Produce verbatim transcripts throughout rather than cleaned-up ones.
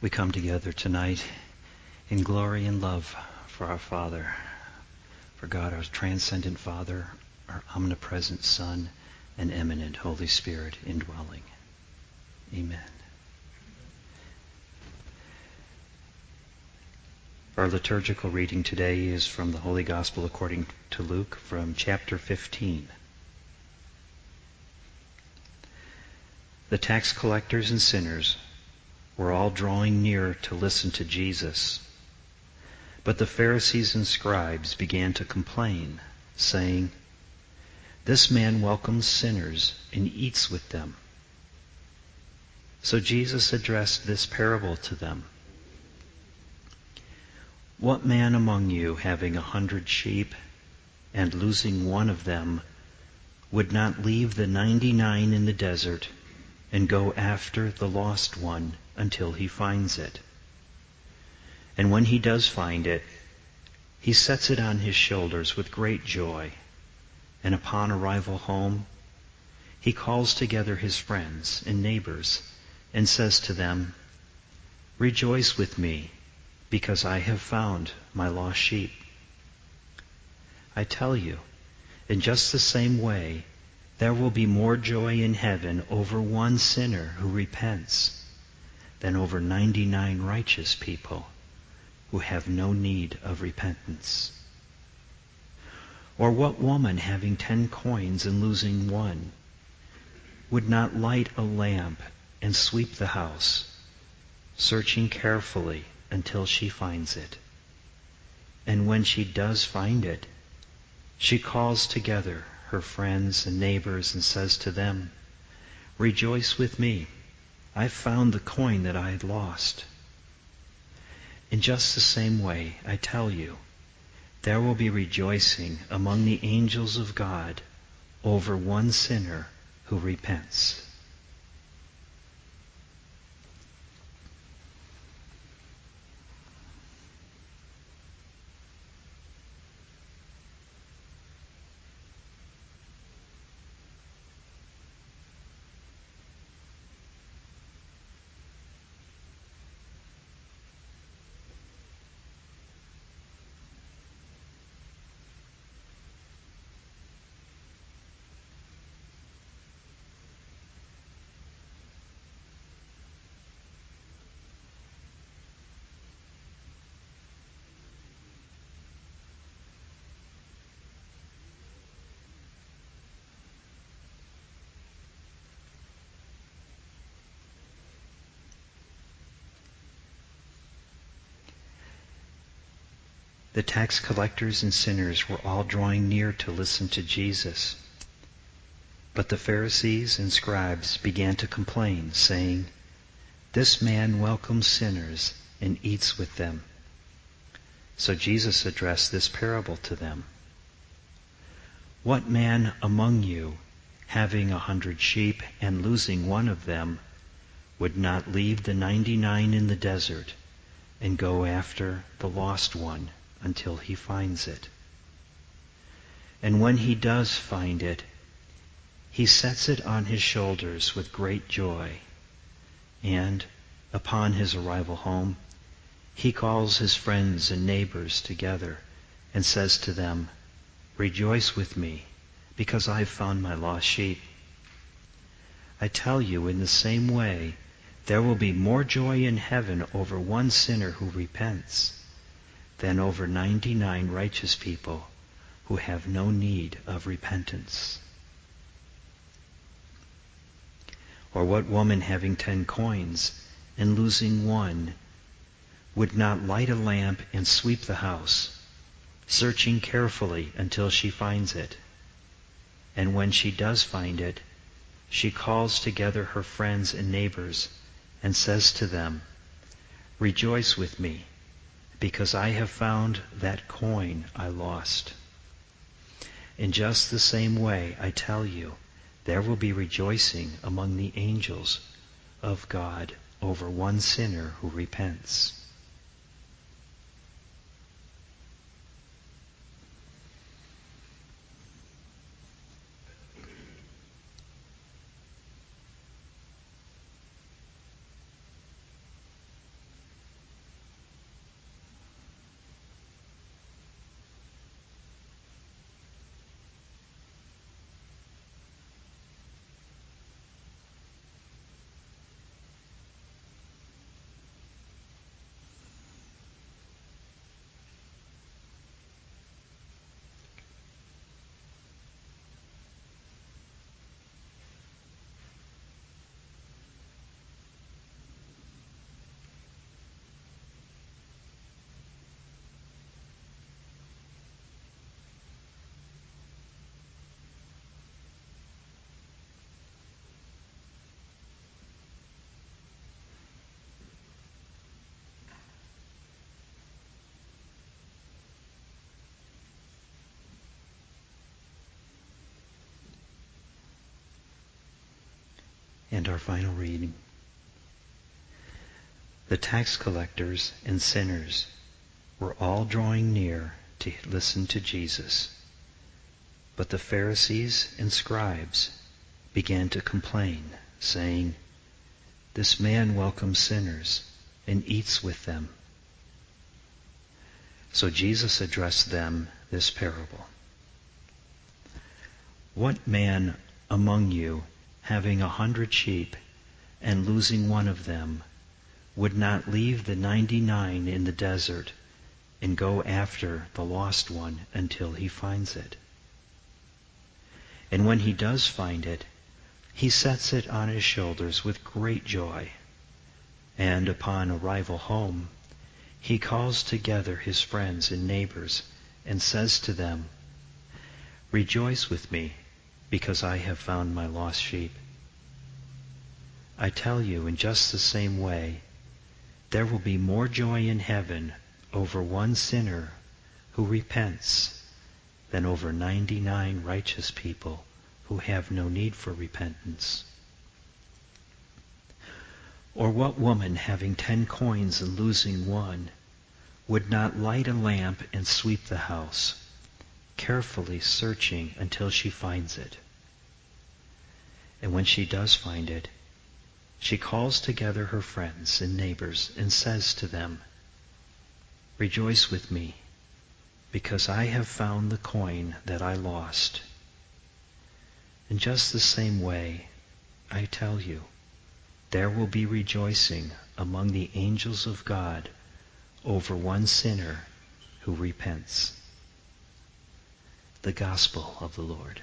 we come together tonight in glory and love for our Father, for God, our transcendent Father, our omnipresent Son, and eminent Holy Spirit indwelling. Amen. Our liturgical reading today is from the Holy Gospel according to Luke, from chapter fifteen. The tax collectors and sinners were all drawing near to listen to Jesus. But the Pharisees and scribes began to complain, saying, "This man welcomes sinners and eats with them." So Jesus addressed this parable to them. "What man among you, having a hundred sheep, and losing one of them, would not leave the ninety-nine in the desert and go after the lost one until he finds it? And when he does find it, he sets it on his shoulders with great joy, and upon arrival home, he calls together his friends and neighbors and says to them, 'Rejoice with me, because I have found my lost sheep.' I tell you, in just the same way, there will be more joy in heaven over one sinner who repents than over ninety-nine righteous people who have no need of repentance. Or what woman, having ten coins and losing one, would not light a lamp and sweep the house, searching carefully until she finds it? And when she does find it, she calls together her friends and neighbors and says to them, 'Rejoice with me, I've found the coin that I had lost.' In just the same way, I tell you, there will be rejoicing among the angels of God over one sinner who repents." The tax collectors and sinners were all drawing near to listen to Jesus. But the Pharisees and scribes began to complain, saying, "This man welcomes sinners and eats with them." So Jesus addressed this parable to them. "What man among you, having a hundred sheep and losing one of them, would not leave the ninety-nine in the desert and go after the lost one until he finds it? And when he does find it, he sets it on his shoulders with great joy, and upon his arrival home, he calls his friends and neighbors together and says to them, 'Rejoice with me, because I have found my lost sheep.' I tell you, in the same way, there will be more joy in heaven over one sinner who repents than over ninety-nine righteous people who have no need of repentance. Or what woman, having ten coins and losing one, would not light a lamp and sweep the house, searching carefully until she finds it? And when she does find it, she calls together her friends and neighbors and says to them, 'Rejoice with me, because I have found that coin I lost.' In just the same way, I tell you, there will be rejoicing among the angels of God over one sinner who repents." And our final reading. The tax collectors and sinners were all drawing near to listen to Jesus. But the Pharisees and scribes began to complain, saying, "This man welcomes sinners and eats with them." So Jesus addressed them this parable. "What man among you, having a hundred sheep, and losing one of them, would not leave the ninety-nine in the desert and go after the lost one until he finds it? And when he does find it, he sets it on his shoulders with great joy. And upon arrival home, he calls together his friends and neighbors and says to them, 'Rejoice with me, because I have found my lost sheep.' I tell you, in just the same way, there will be more joy in heaven over one sinner who repents than over ninety-nine righteous people who have no need for repentance. Or what woman, having ten coins and losing one, would not light a lamp and sweep the house, carefully searching until she finds it? And when she does find it, she calls together her friends and neighbors and says to them, 'Rejoice with me, because I have found the coin that I lost.' In just the same way, I tell you, there will be rejoicing among the angels of God over one sinner who repents." The Gospel of the Lord.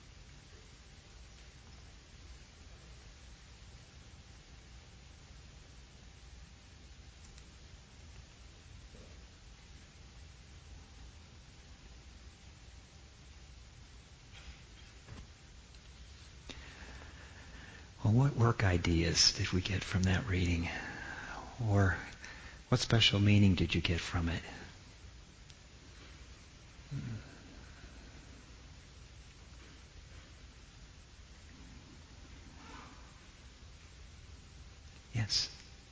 Well, what work ideas did we get from that reading? Or what special meaning did you get from it? Yes.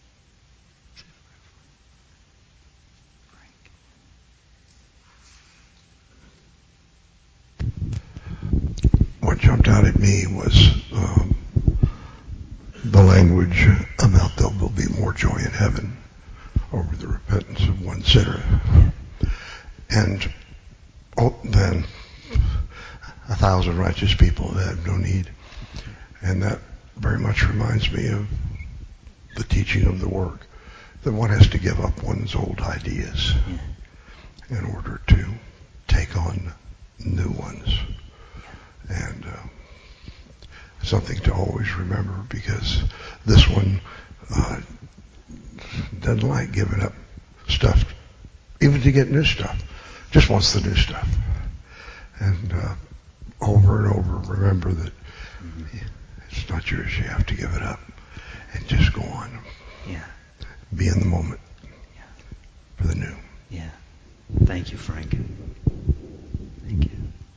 What jumped out at me was um, the language about there will be more joy in heaven over the repentance of one sinner, and oh, then a thousand righteous people that have no need. And that very much reminds me of the teaching of the work, that one has to give up one's old ideas in order to take on new ones. And uh, something to always remember, because this one uh, doesn't like giving up stuff, even to get new stuff. Just wants the new stuff. And uh, over and over, remember that mm-hmm. it's not yours. You have to give it up and just go on. Yeah. Be in the moment yeah. for the new. Yeah. Thank you, Frank. Thank you.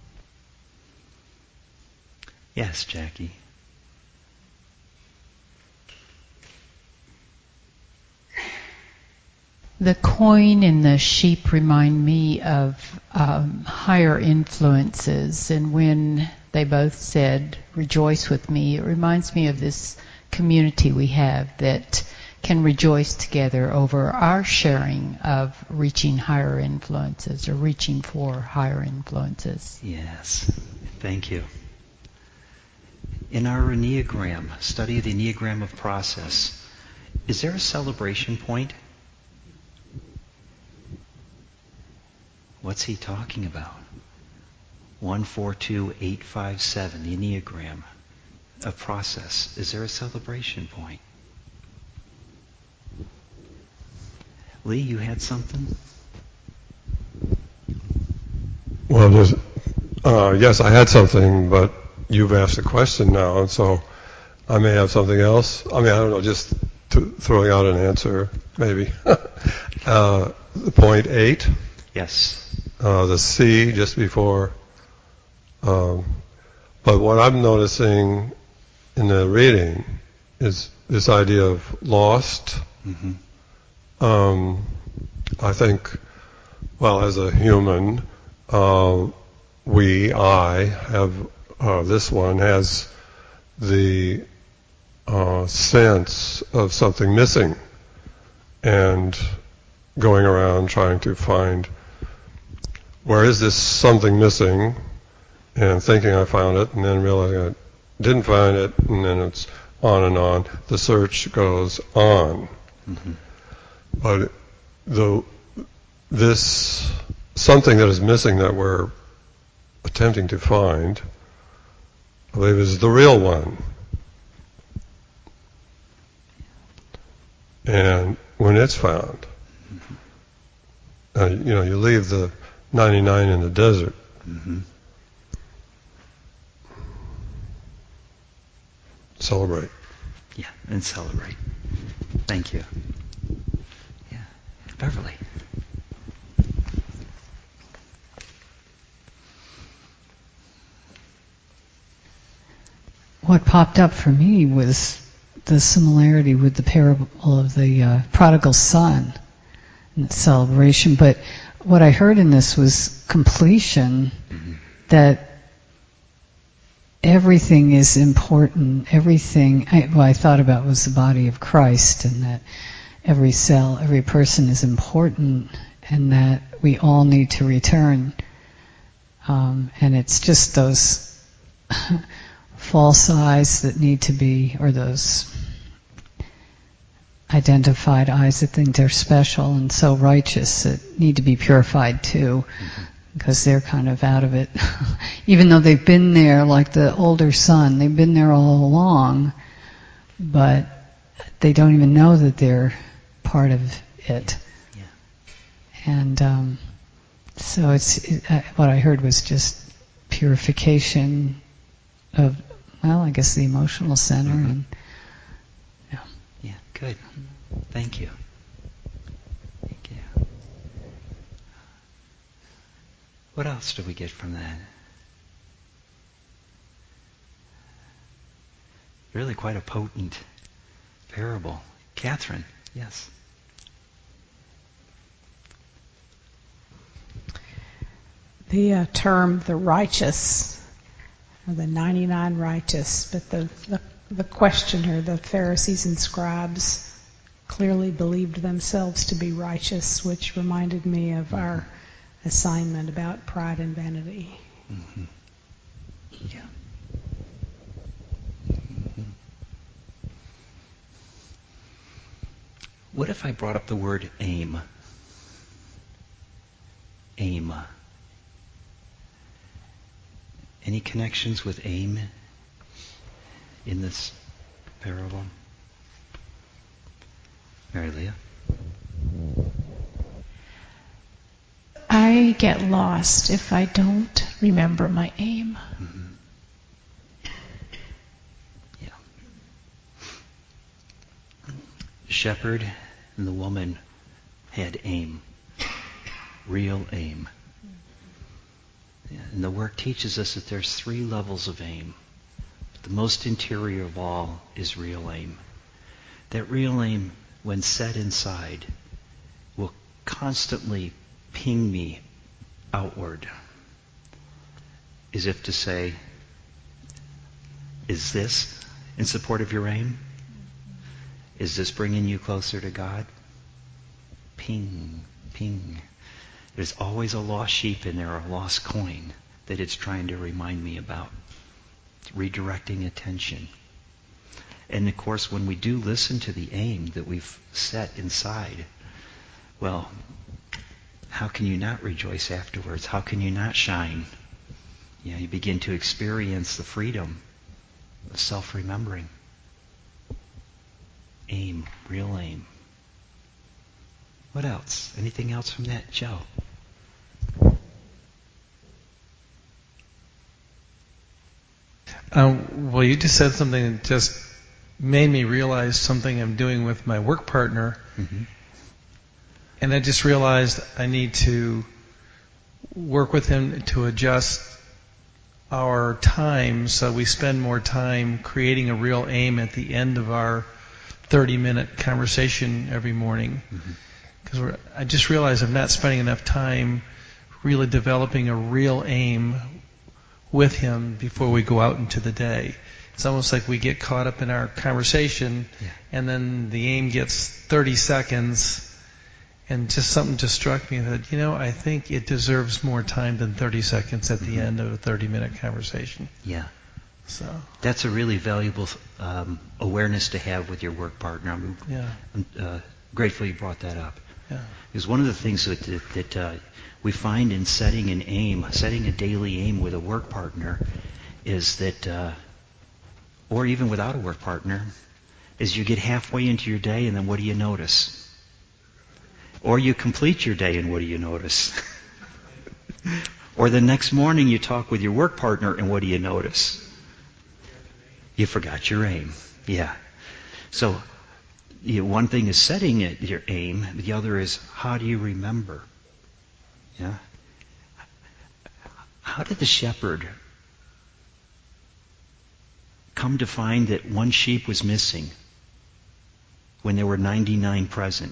Yes, Jackie. The coin and the sheep remind me of um, higher influences, and when they both said, "Rejoice with me," it reminds me of this community we have that can rejoice together over our sharing of reaching higher influences or reaching for higher influences. Yes, thank you. In our Enneagram, study of the Enneagram of process, is there a celebration point? What's he talking about? one, four, two, eight, five, seven, the Enneagram of process. Is there a celebration point? Lee, you had something? Well, there's, uh, yes, I had something, but you've asked a question now, and so I may have something else. I mean, I don't know, just to, throwing out an answer, maybe. uh, point eight. Yes. Uh, the C just before. Um, but what I'm noticing in the reading is this idea of lost. Mm-hmm. Um, I think, well, as a human, uh, we, I, have, uh, this one has the uh, sense of something missing and going around trying to find where is this something missing, and thinking I found it, and then realizing I didn't find it, and then it's on and on. The search goes on. Mm-hmm. But the this something that is missing that we're attempting to find, I believe, is the real one. And when it's found, uh, you know, you leave the ninety-nine in the desert. Mm-hmm. Celebrate. Yeah, and celebrate. Thank you. Yeah. Beverly. What popped up for me was the similarity with the parable of the uh, prodigal son and the celebration. But what I heard in this was completion, mm-hmm. that everything is important. Everything, I, what I thought about was the body of Christ, and that every cell, every person is important, and that we all need to return. Um, and it's just those false eyes that need to be, or those identified eyes that think they're special and so righteous that need to be purified too, mm-hmm. because they're kind of out of it. Even though they've been there, like the older son, they've been there all along, but they don't even know that they're part of it. Yeah. And um, so it's it, uh, what I heard was just purification of, well, I guess the emotional center. Mm-hmm. And yeah. Yeah, good. Thank you. Thank you. What else do we get from that? Really quite a potent parable. Catherine, yes. The uh, term the righteous, or the ninety-nine righteous, but the, the the questioner, the Pharisees and scribes, clearly believed themselves to be righteous, which reminded me of our assignment about pride and vanity. Mm-hmm. Yeah. Mm-hmm. What if I brought up the word aim? Aim. Any connections with aim in this parable? Mary Leah? I get lost if I don't remember my aim. Mm-hmm. Yeah. The shepherd and the woman had aim, real aim. Yeah, and the work teaches us that there's three levels of aim. But the most interior of all is real aim. That real aim, when set inside, will constantly ping me outward, as if to say, is this in support of your aim? Is this bringing you closer to God? Ping, ping. There's always a lost sheep in there, a lost coin that it's trying to remind me about. It's redirecting attention. And of course, when we do listen to the aim that we've set inside, well, how can you not rejoice afterwards? How can you not shine? You know, you begin to experience the freedom of self-remembering. Aim, real aim. What else? Anything else from that, Joe? Um, well, you just said something that just made me realize something I'm doing with my work partner. Mm-hmm. And I just realized I need to work with him to adjust our time so we spend more time creating a real aim at the end of our thirty-minute conversation every morning. Because mm-hmm. I just realized I'm not spending enough time really developing a real aim with him before we go out into the day. It's almost like we get caught up in our conversation, yeah. and then the aim gets thirty seconds, and just something just struck me that, you know, I think it deserves more time than thirty seconds at mm-hmm. the end of a thirty-minute conversation. Yeah. So that's a really valuable um, awareness to have with your work partner. I'm, yeah. I'm uh, grateful you brought that up. Yeah. Because one of the things that, that, that uh, we find in setting an aim, setting a daily aim with a work partner, is that, uh, or even without a work partner, is you get halfway into your day and then what do you notice? Or you complete your day and what do you notice? Or the next morning you talk with your work partner and what do you notice? You forgot your aim. Yeah. So you know, one thing is setting it, your aim. The other is how do you remember? Yeah. How did the shepherd come to find that one sheep was missing when there were ninety-nine present?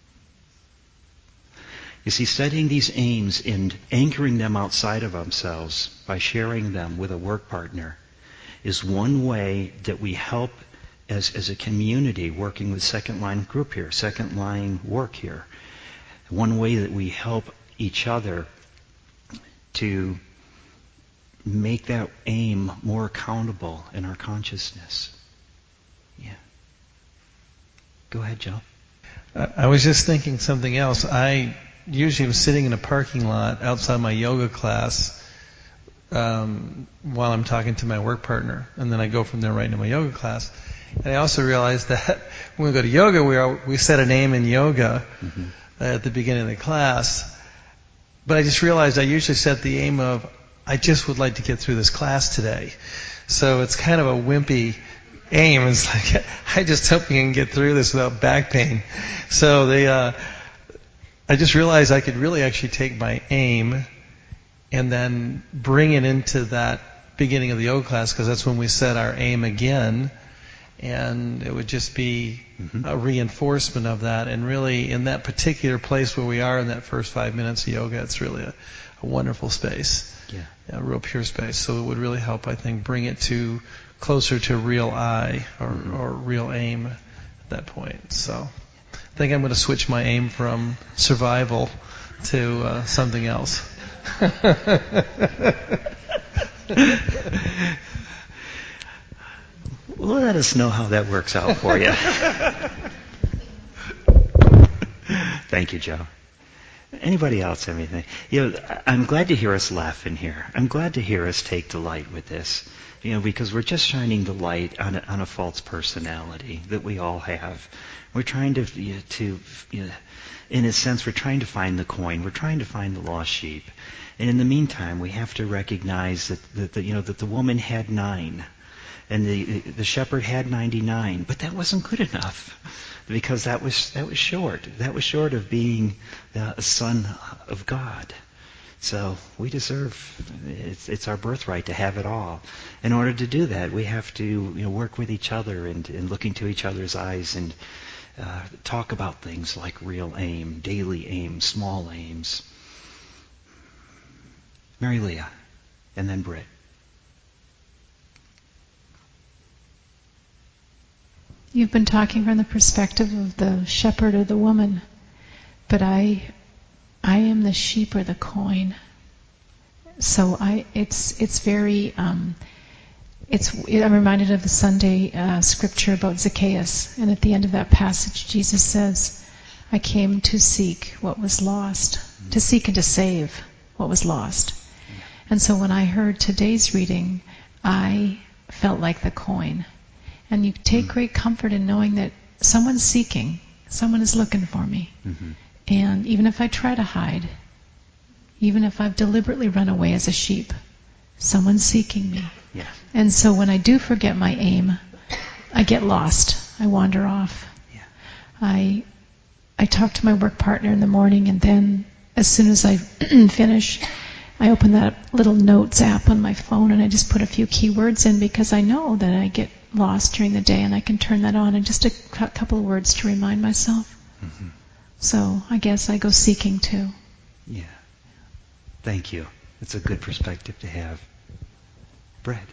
You see, setting these aims and anchoring them outside of ourselves by sharing them with a work partner is one way that we help as, as a community working with second line group here, second line work here. One way that we help each other to make that aim more accountable in our consciousness. Yeah. Go ahead, Joe. I was just thinking something else. I usually am sitting in a parking lot outside my yoga class um, while I'm talking to my work partner, and then I go from there right into my yoga class. And I also realized that when we go to yoga, we are, we set an aim in yoga mm-hmm. at the beginning of the class. But I just realized I usually set the aim of, I just would like to get through this class today. So it's kind of a wimpy aim. It's like, I just hope we can get through this without back pain. So they, uh, I just realized I could really actually take my aim and then bring it into that beginning of the yoga class, because that's when we set our aim again. And it would just be mm-hmm. a reinforcement of that. And really, in that particular place where we are in that first five minutes of yoga, it's really a, a wonderful space. Yeah. A real pure space. So it would really help, I think, bring it to closer to real I or, mm-hmm. or real aim at that point. So I think I'm going to switch my aim from survival to uh, something else. Well, let us know how that works out for you. Thank you, Joe. Anybody else have anything? You know, I'm glad to hear us laugh in here. I'm glad to hear us take delight with this. You know, because we're just shining the light on a, on a false personality that we all have. We're trying to, you know, to, you know, in a sense, we're trying to find the coin. We're trying to find the lost sheep. And in the meantime, we have to recognize that, that the, you know, that the woman had nine. And the the shepherd had ninety-nine, but that wasn't good enough, because that was that was short. That was short of being a son of God. So we deserve, it's, it's our birthright to have it all. In order to do that, we have to, you know, work with each other and, and look into each other's eyes and uh, talk about things like real aim, daily aim, small aims. Mary Leah, and then Britt. You've been talking from the perspective of the shepherd or the woman, but I, I am the sheep or the coin. So I, it's it's very, um, it's. I'm reminded of the Sunday uh, scripture about Zacchaeus, and at the end of that passage, Jesus says, "I came to seek what was lost, to seek and to save what was lost." And so when I heard today's reading, I felt like the coin. And you take great comfort in knowing that someone's seeking, someone is looking for me. Mm-hmm. And even if I try to hide, even if I've deliberately run away as a sheep, someone's seeking me. Yeah. And so when I do forget my aim, I get lost. I wander off. Yeah. I I talk to my work partner in the morning, and then as soon as I finish, I open that little notes app on my phone and I just put a few keywords in because I know that I get lost during the day, and I can turn that on and just a cu- couple of words to remind myself. Mm-hmm. So I guess I go seeking too. Yeah. Thank you. It's a good perspective to have. Brett.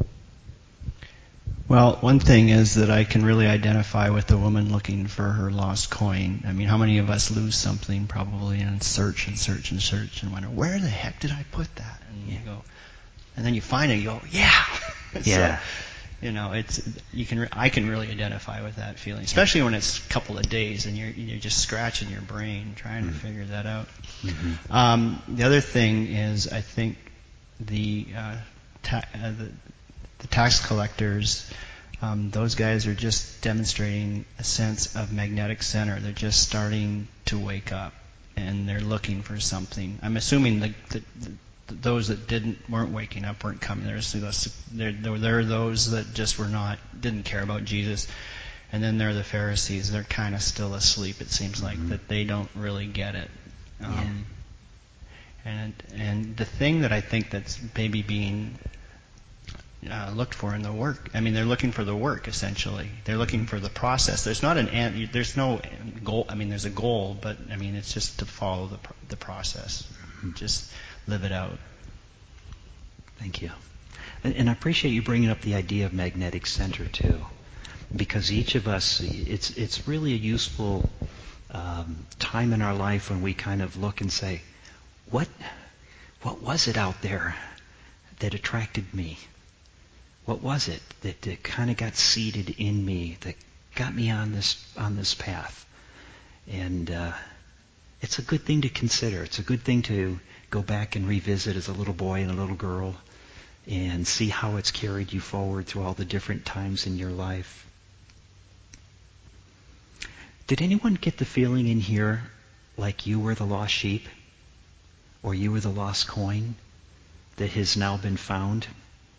Well, one thing is that I can really identify with the woman looking for her lost coin. I mean, how many of us lose something probably and search and search and search and wonder, where the heck did I put that? And you go, and then you find it, and you go, yeah. Yeah. So, you know, it's you can re- I can really identify with that feeling, especially when it's a couple of days and you're you're just scratching your brain trying mm-hmm. to figure that out. Mm-hmm. Um, the other thing is, I think the uh, ta- uh, the, the tax collectors, um, those guys are just demonstrating a sense of magnetic center. They're just starting to wake up and they're looking for something. I'm assuming the, the, the those that didn't weren't waking up weren't coming. There's there there are those that just were not didn't care about Jesus, and then there are the Pharisees. They're kind of still asleep. It seems like mm-hmm. that they don't really get it. Um, yeah. And and the thing that I think that's maybe being uh, looked for in the work. I mean, they're looking for the work essentially. They're looking for the process. There's not an end. There's no goal. I mean, there's a goal, but I mean, it's just to follow the the process. Mm-hmm. Just live it out. Thank you. And, and I appreciate you bringing up the idea of magnetic center too, because each of us, it's it's really a useful um, time in our life when we kind of look and say, what what was it out there that attracted me? What was it that, that kind of got seeded in me that got me on this on this path? And uh, it's a good thing to consider. It's a good thing to go back and revisit as a little boy and a little girl and see how it's carried you forward through all the different times in your life. Did anyone get the feeling in here like you were the lost sheep or you were the lost coin that has now been found?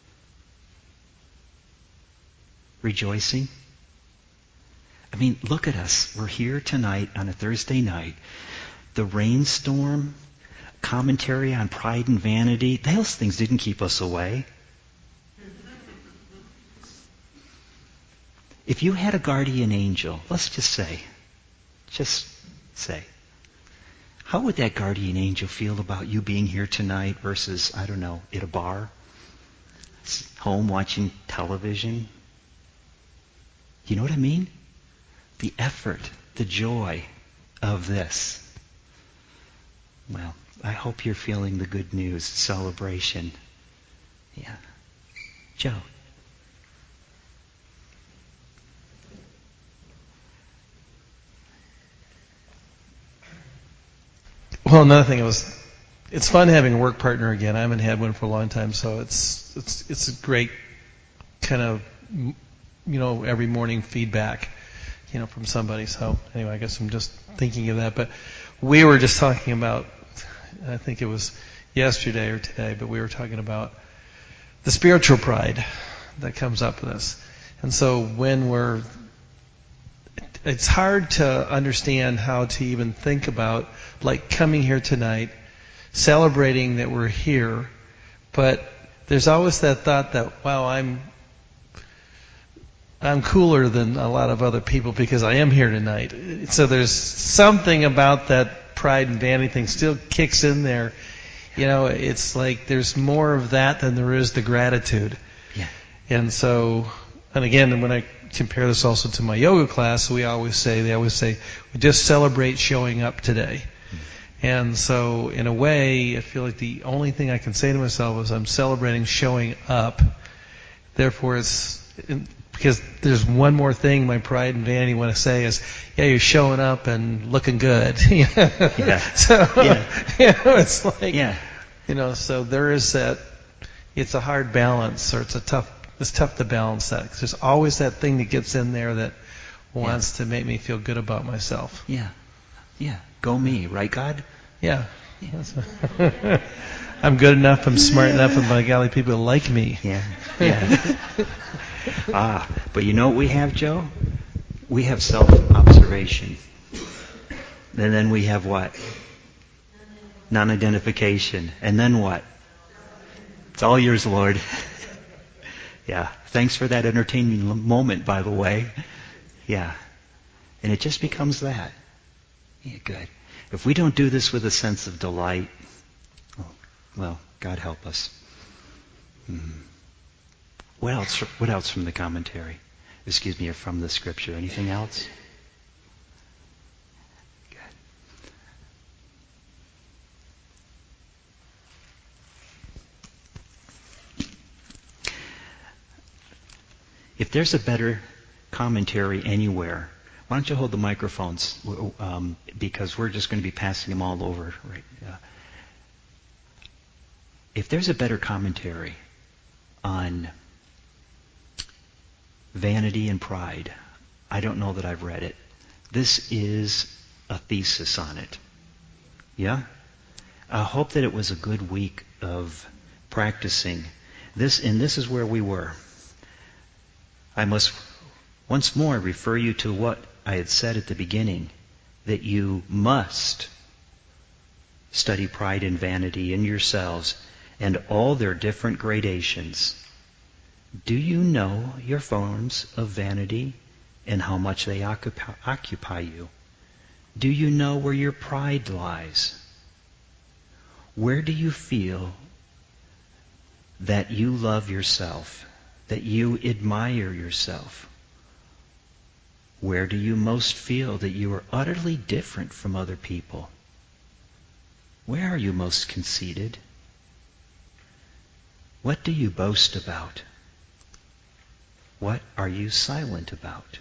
Rejoicing? I mean, look at us. We're here tonight on a Thursday night. The rainstorm, commentary on pride and vanity, those things didn't keep us away. If you had a guardian angel, let's just say, just say, how would that guardian angel feel about you being here tonight versus, I don't know, at a bar, home watching television? You know what I mean? The effort, the joy of this. Well, I hope you're feeling the good news, celebration. Yeah. Joe. Well, another thing, it was, it's fun having a work partner again. I haven't had one for a long time, so it's it's it's a great kind of, you know, every morning feedback, you know, from somebody. So anyway, I guess I'm just thinking of that. But we were just talking about, I think it was yesterday or today, but we were talking about the spiritual pride that comes up with us. And so when we're, it's hard to understand how to even think about, like, coming here tonight, celebrating that we're here, but there's always that thought that, wow, I'm I'm cooler than a lot of other people because I am here tonight. So there's something about that pride and vanity thing still kicks in there. You know, it's like there's more of that than there is the gratitude. Yeah. And so, and again, when I compare this also to my yoga class, we always say, they always say, we just celebrate showing up today. Mm-hmm. And so, in a way, I feel like the only thing I can say to myself is I'm celebrating showing up. Therefore, it's, because there's one more thing my pride and vanity want to say is, yeah, you're showing up and looking good. Yeah. So, yeah. You know, it's like, yeah. You know, so there is that, it's a hard balance, or it's a tough, it's tough to balance that, because there's always that thing that gets in there that wants yeah. to make me feel good about myself. Yeah. Yeah. Go me, right, God? Yeah. yeah. I'm good enough, I'm smart enough, and by golly, people like me. Yeah. Yeah. Ah, but you know what we have, Joe? We have self-observation. And then we have what? Non-identification. And then what? It's all yours, Lord. Yeah. Thanks for that entertaining moment, by the way. Yeah. And it just becomes that. Yeah, good. If we don't do this with a sense of delight, well, God help us. Mm-hmm. What else? What else from the commentary? Excuse me, or from the scripture? Anything else? Good. If there's a better commentary anywhere, why don't you hold the microphones? Um, because we're just going to be passing them all over. Right? Uh, if there's a better commentary on vanity and pride, I don't know that I've read it. This is a thesis on it. Yeah? I hope that it was a good week of practicing this, and this is where we were. I must once more refer you to what I had said at the beginning, that you must study pride and vanity in yourselves and all their different gradations. Do you know your forms of vanity and how much they occupy, occupy you? Do you know where your pride lies? Where do you feel that you love yourself, that you admire yourself? Where do you most feel that you are utterly different from other people? Where are you most conceited? What do you boast about? What are you silent about?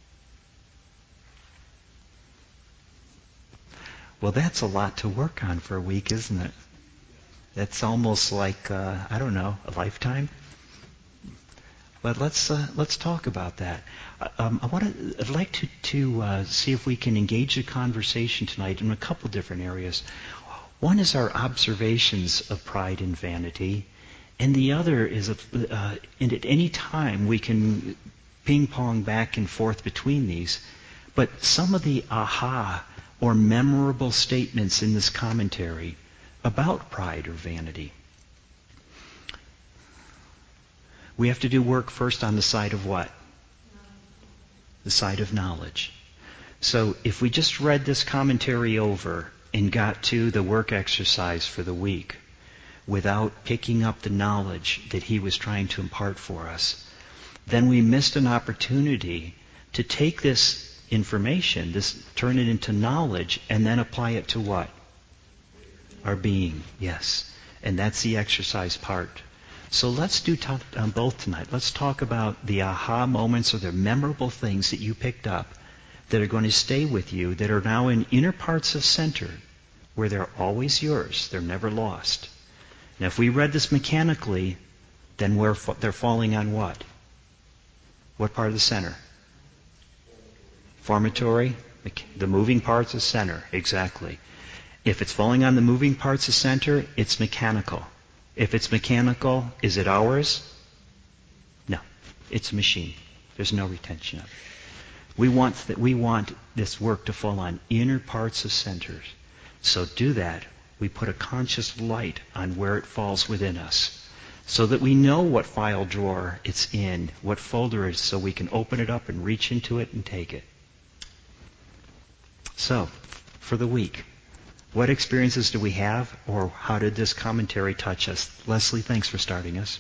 Well, that's a lot to work on for a week, isn't it? That's almost like, uh, I don't know, a lifetime? But let's uh, let's talk about that. Um, I want to. I'd like to to uh, see if we can engage the conversation tonight in a couple different areas. One is our observations of pride and vanity, and the other is, uh, and at any time we can ping pong back and forth between these. But some of the aha or memorable statements in this commentary about pride or vanity. We have to do work first on the side of what? The side of knowledge. So if we just read this commentary over and got to the work exercise for the week without picking up the knowledge that he was trying to impart for us, then we missed an opportunity to take this information, this, turn it into knowledge, and then apply it to what? Our being, yes. And that's the exercise part. So let's do talk, um, both tonight. Let's talk about the aha moments or the memorable things that you picked up that are going to stay with you, that are now in inner parts of center, where they're always yours. They're never lost. Now, if we read this mechanically, then we're fa- they're falling on what? What part of the center? Formatory? The moving parts of center. Exactly. If it's falling on the moving parts of center, it's mechanical. If it's mechanical, is it ours? No. It's a machine. There's no retention of it. We want that we want this work to fall on inner parts of centers. So do that. We put a conscious light on where it falls within us, so that we know what file drawer it's in, what folder it is, so we can open it up and reach into it and take it. So, for the week, what experiences do we have, or how did this commentary touch us? Leslie, thanks for starting us.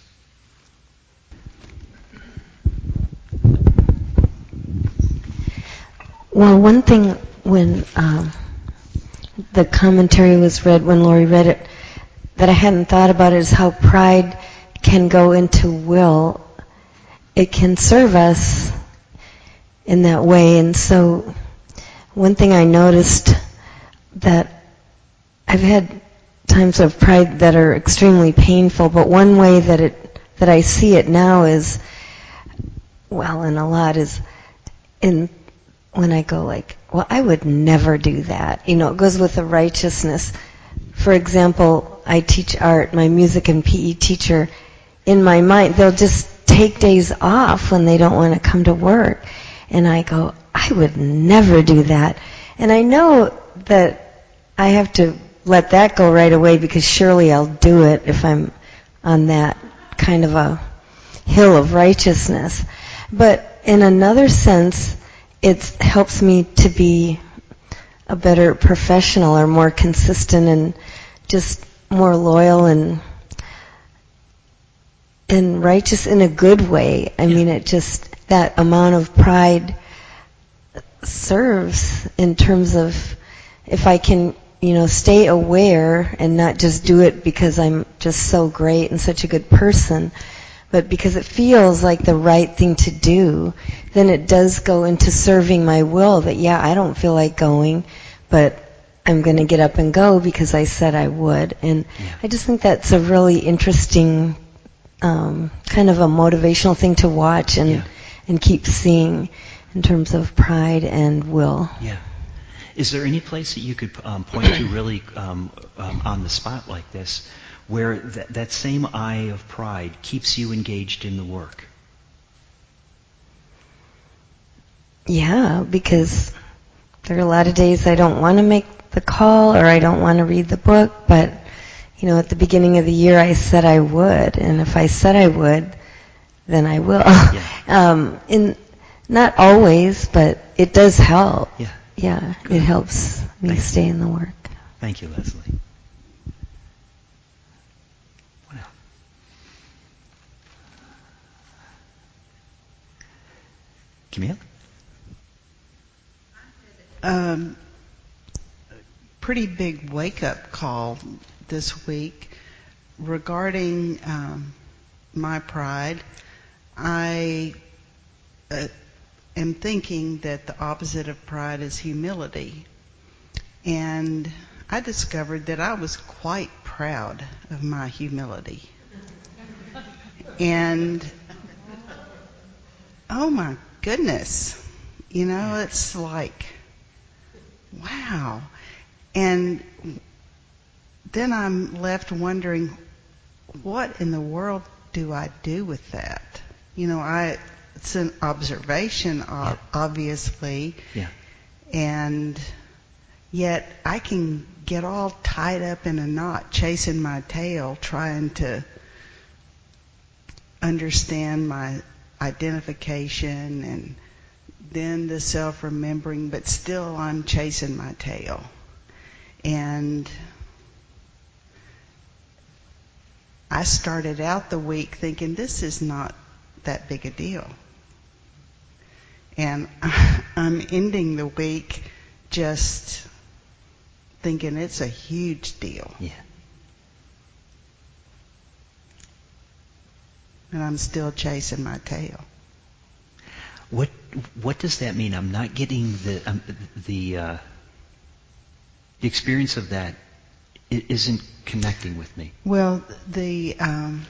Well, one thing when um, the commentary was read, when Lori read it, that I hadn't thought about is how pride can go into will. It can serve us in that way. And so one thing I noticed, that I've had times of pride that are extremely painful, but one way that it that I see it now is, well, and a lot is in when I go like, well, I would never do that. You know, it goes with the righteousness. For example, I teach art. My music and P E teacher, in my mind, they'll just take days off when they don't want to come to work. And I go, I would never do that. And I know that I have to let that go right away, because surely I'll do it if I'm on that kind of a hill of righteousness. But in another sense, it helps me to be a better professional, or more consistent, and just more loyal and and righteous in a good way. I mean, it just, that amount of pride serves in terms of, if I can, you know, stay aware and not just do it because I'm just so great and such a good person, but because it feels like the right thing to do, then it does go into serving my will that, yeah, I don't feel like going, but I'm going to get up and go because I said I would. And Yeah. I just think that's a really interesting um, kind of a motivational thing to watch and, Yeah. and keep seeing in terms of pride and will. Yeah. Is there any place that you could um, point to really um, um, on the spot like this, where th- that same eye of pride keeps you engaged in the work? Yeah, because there are a lot of days I don't want to make the call, or I don't want to read the book, but, you know, at the beginning of the year I said I would, and if I said I would, then I will. Yeah. um, in, not always, but it does help. Yeah. Yeah, Good. it helps me Thank stay you. in the work. Thank you, Leslie. Wow. Camille? Um, pretty big wake-up call this week regarding um, my pride. I uh, am thinking that the opposite of pride is humility. And I discovered that I was quite proud of my humility. And, oh my goodness, you know, it's like, wow. And then I'm left wondering, what in the world do I do with that? You know, I it's an observation, Yeah. obviously, Yeah. and yet I can get all tied up in a knot chasing my tail, trying to understand my identification and then the self-remembering, but still I'm chasing my tail. And I started out the week thinking, this is not that big a deal. And I'm ending the week just thinking it's a huge deal. Yeah. And I'm still chasing my tail. What What does that mean? I'm not getting the um, the uh, the experience of that. It isn't connecting with me. Well, the um,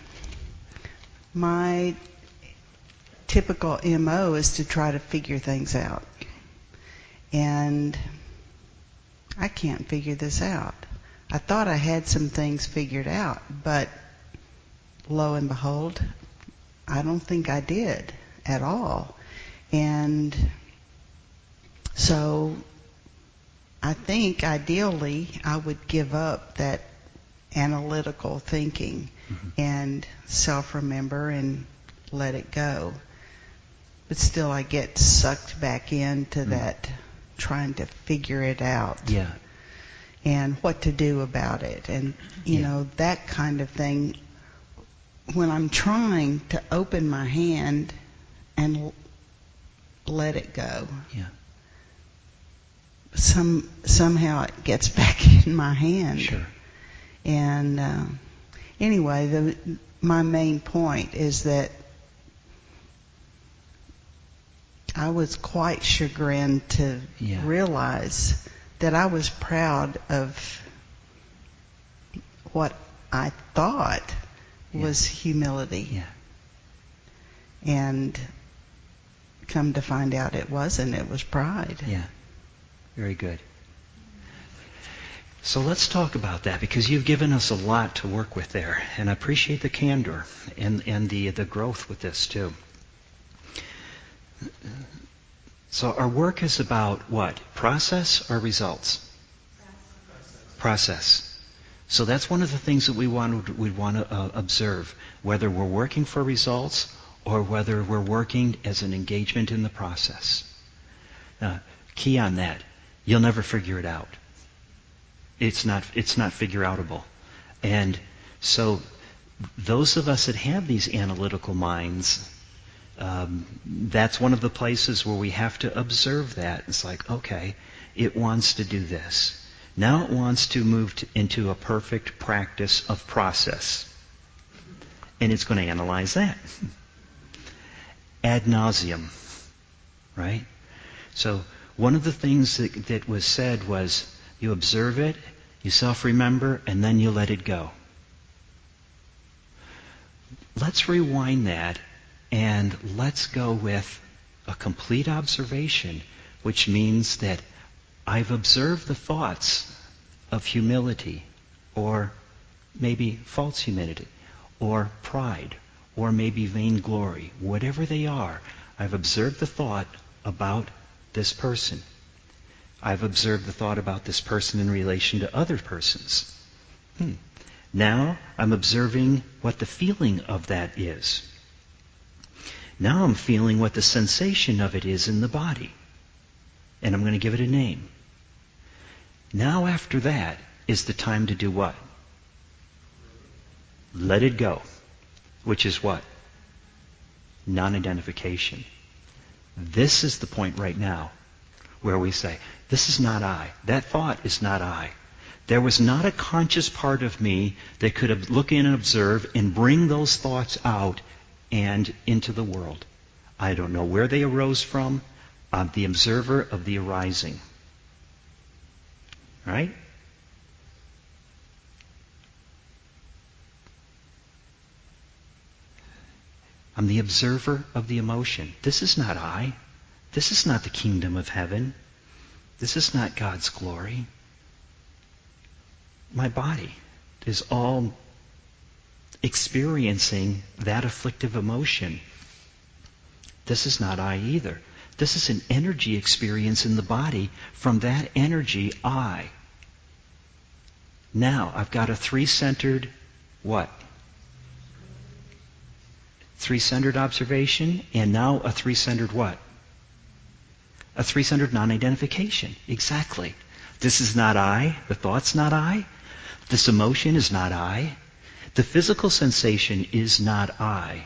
my typical M O is to try to figure things out, and I can't figure this out. I thought I had some things figured out, but lo and behold, I don't think I did at all. And so I think ideally I would give up that analytical thinking Mm-hmm. and self-remember and let it go. But still I get sucked back into Mm. that trying to figure it out. Yeah. And what to do about it. And, you Yeah. know, that kind of thing. When I'm trying to open my hand and l- let it go, Yeah. some somehow it gets back in my hand. Sure. And uh, anyway, the, my main point is that I was quite chagrined to Yeah. realize that I was proud of what I thought Yeah. was humility. Yeah. And come to find out it wasn't. It was pride. Yeah. Very good. So let's talk about that, because you've given us a lot to work with there, and I appreciate the candor and, and the the growth with this too. So our work is about what? Process or results? process. So that's one of the things that we want to, we want to uh, observe, whether we're working for results or whether we're working as an engagement in the process. Uh, key on that, you'll never figure it out. It's not, it's not figure-outable. And so those of us that have these analytical minds, um, that's one of the places where we have to observe that. It's like, okay, it wants to do this. Now it wants to move to, into a perfect practice of process. And it's going to analyze that. Ad nauseum. Right? So one of the things that, that was said was, you observe it, you self-remember, and then you let it go. Let's rewind that and let's go with a complete observation, which means that I've observed the thoughts of humility, or maybe false humility, or pride, or maybe vainglory, whatever they are. I've observed the thought about this person. I've observed the thought about this person in relation to other persons. Hmm. Now I'm observing what the feeling of that is. Now I'm feeling what the sensation of it is in the body. And I'm going to give it a name. Now after that is the time to do what? Let it go. Which is what? Non-identification. This is the point right now where we say, this is not I. That thought is not I. There was not a conscious part of me that could look in and observe and bring those thoughts out and into the world. I don't know where they arose from. I'm the observer of the arising. Right? I'm the observer of the emotion. This is not I. This is not the kingdom of heaven. This is not God's glory. My body is all experiencing that afflictive emotion. This is not I either. This is an energy experience in the body. From that energy, I. Now, I've got a three-centered what? Three-centered observation, and now a three-centered what? A three-centered non-identification. Exactly. This is not I. The thought's not I. This emotion is not I. The physical sensation is not I.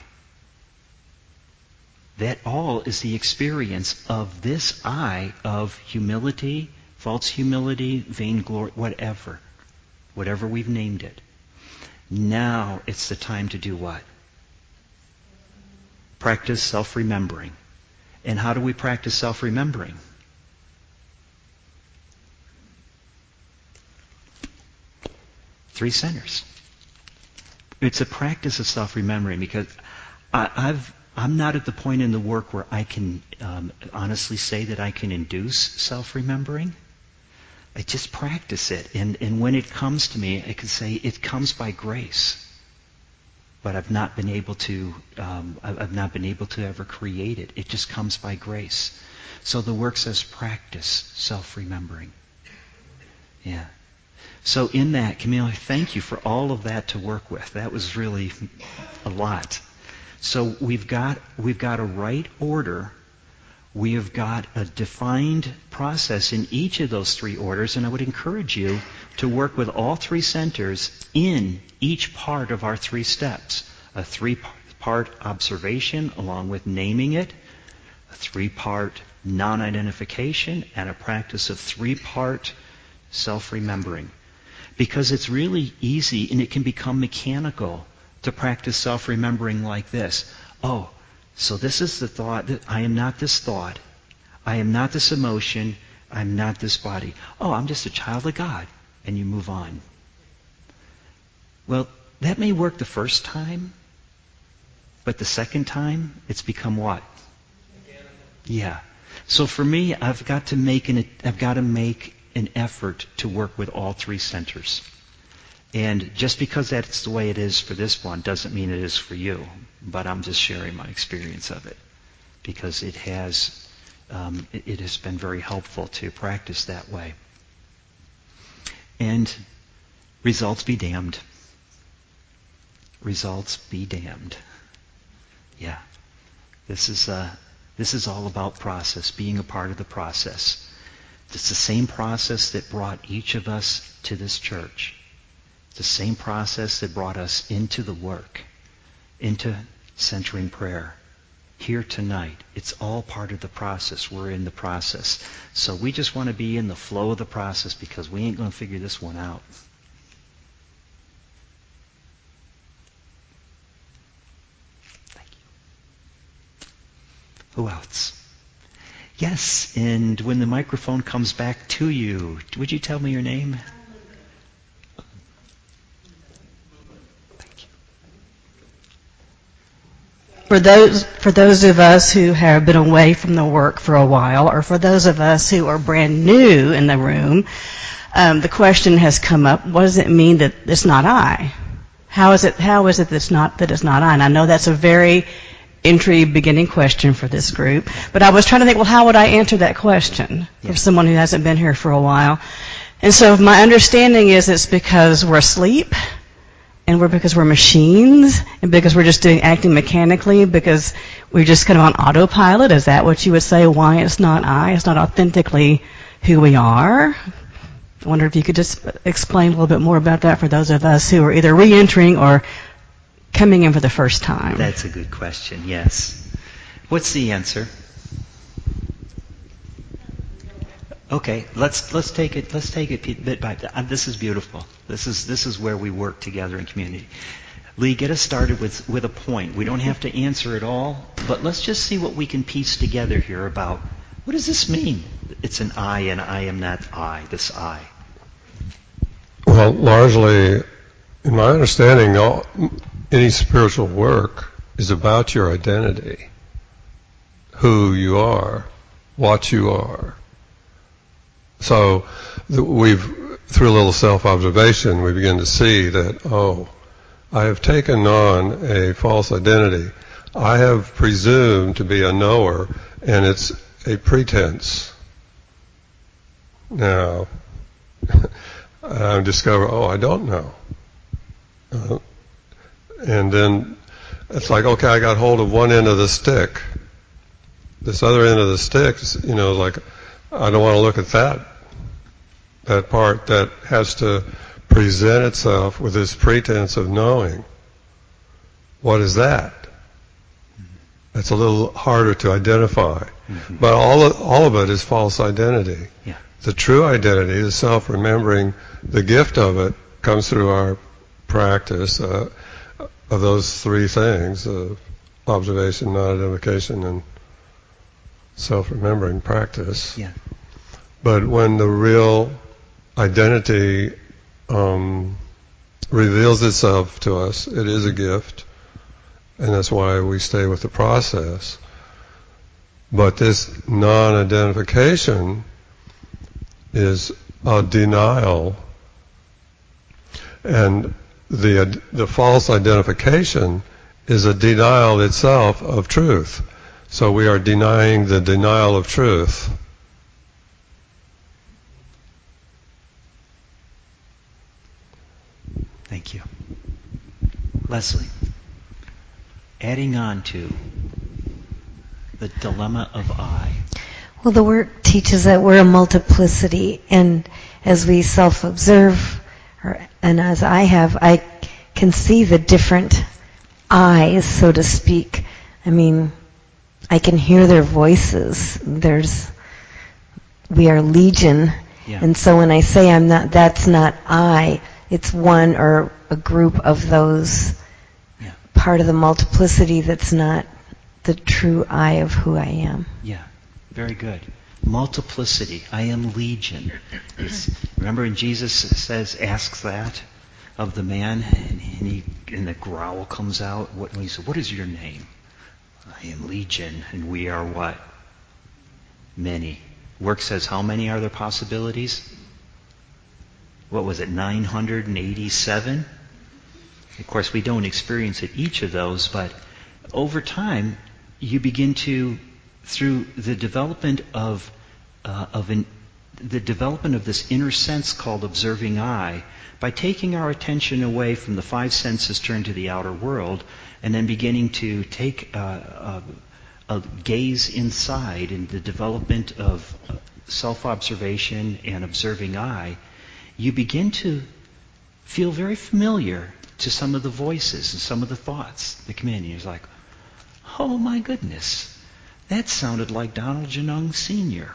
That all is the experience of this I of humility, false humility, vainglory, whatever. Whatever we've named it. Now it's the time to do what? Practice self-remembering. And how do we practice self-remembering? Three centers. It's a practice of self-remembering because I, I've, I'm not at the point in the work where I can um, honestly say that I can induce self-remembering. I just practice it. And, and when it comes to me, I can say it comes by grace. But I've not been able to, um, I've not been able to ever create it. It just comes by grace. So the work says practice self-remembering. Yeah. So in that, Camille, thank you for all of that to work with. That was really a lot. So we've got, we've got a right order. We have got a defined process in each of those three orders, and I would encourage you to work with all three centers in each part of our three steps. A three-part observation along with naming it, a three-part non-identification, and a practice of three-part self-remembering. Because it's really easy and it can become mechanical to practice self-remembering like this. Oh, so this is the thought that I am not this thought. I am not this emotion. I'm not this body. Oh, I'm just a child of God. And you move on. Well, that may work the first time, but the second time, it's become what? Yeah. So for me, I've got to make an I've got to make an effort to work with all three centers. And just because that's the way it is for this one doesn't mean it is for you. But I'm just sharing my experience of it because it has um, it, it has been very helpful to practice that way. And results be damned. Results be damned. Yeah. This is uh, this is all about process, being a part of the process. It's the same process that brought each of us to this church. It's the same process that brought us into the work, into centering prayer. Here tonight, it's all part of the process. We're in the process. So we just want to be in the flow of the process because we ain't going to figure this one out. Who else? Yes, and when the microphone comes back to you, would you tell me your name? Thank you. For those, for those of us who have been away from the work for a while, or for those of us who are brand new in the room, um, the question has come up, what does it mean that it's not I? How is it, how is it that it's not, that it's not I? And I know that's a very entry beginning question for this group, but I was trying to think, well, how would I answer that question yeah. for someone who hasn't been here for a while? And so my understanding is it's because we're asleep, and we're because we're machines, and because we're just doing acting mechanically, because we're just kind of on autopilot. Is that what you would say? Why it's not I? It's not authentically who we are? I wonder if you could just explain a little bit more about that for those of us who are either re-entering or coming in for the first time. That's a good question, yes. What's the answer? Okay, let's let's take it let's take it bit by bit. This is beautiful. This is this is where we work together in community. Lee, get us started with with a point. We don't have to answer it all, but let's just see what we can piece together here about what does this mean? It's an I and I am not I, this I. Well, largely, in my understanding, all, any spiritual work is about your identity, who you are, what you are. So we've, through a little self-observation, we begin to see that, oh, I have taken on a false identity. I have presumed to be a knower, and it's a pretense. Now, I discover, oh, I don't know. Uh, and then it's like, okay, I got hold of one end of the stick. This other end of the stick, you know, like, I don't want to look at that. That part that has to present itself with this pretense of knowing. What is that? It's a little harder to identify. Mm-hmm. But all of, all of it is false identity. Yeah. The true identity, the self-remembering, the gift of it comes through our practice uh, of those three things, uh, observation, non-identification, and self-remembering practice. Yeah. But when the real identity um, reveals itself to us, it is a gift, and that's why we stay with the process. But this non-identification is a denial, and the the false identification is a denial itself of truth. So we are denying the denial of truth. Thank you. Leslie, adding on to the dilemma of I. Well, the work teaches that we're a multiplicity, and as we self-observe, or, and as I have, I can see the different I's, so to speak. I mean, I can hear their voices. There's, we are legion, yeah. And so when I say I'm not, that's not I. It's one or a group of those, yeah. Part of the multiplicity that's not the true I of who I am. Yeah. Very good. Multiplicity. I am legion. It's, remember when Jesus says, asks that of the man, and, and he and the growl comes out. What and he said, "What is your name?" I am legion, and we are what? Many. Work says, how many are there possibilities? What was it? nine hundred eighty-seven. Of course, we don't experience it each of those, but over time, you begin to, through the development of uh, of an, the development of this inner sense called observing eye, by taking our attention away from the five senses turned to the outer world, and then beginning to take uh, a, a gaze inside in the development of self-observation and observing eye, you begin to feel very familiar to some of the voices and some of the thoughts that come in. And you're like, oh my goodness, that sounded like Donald Janung Senior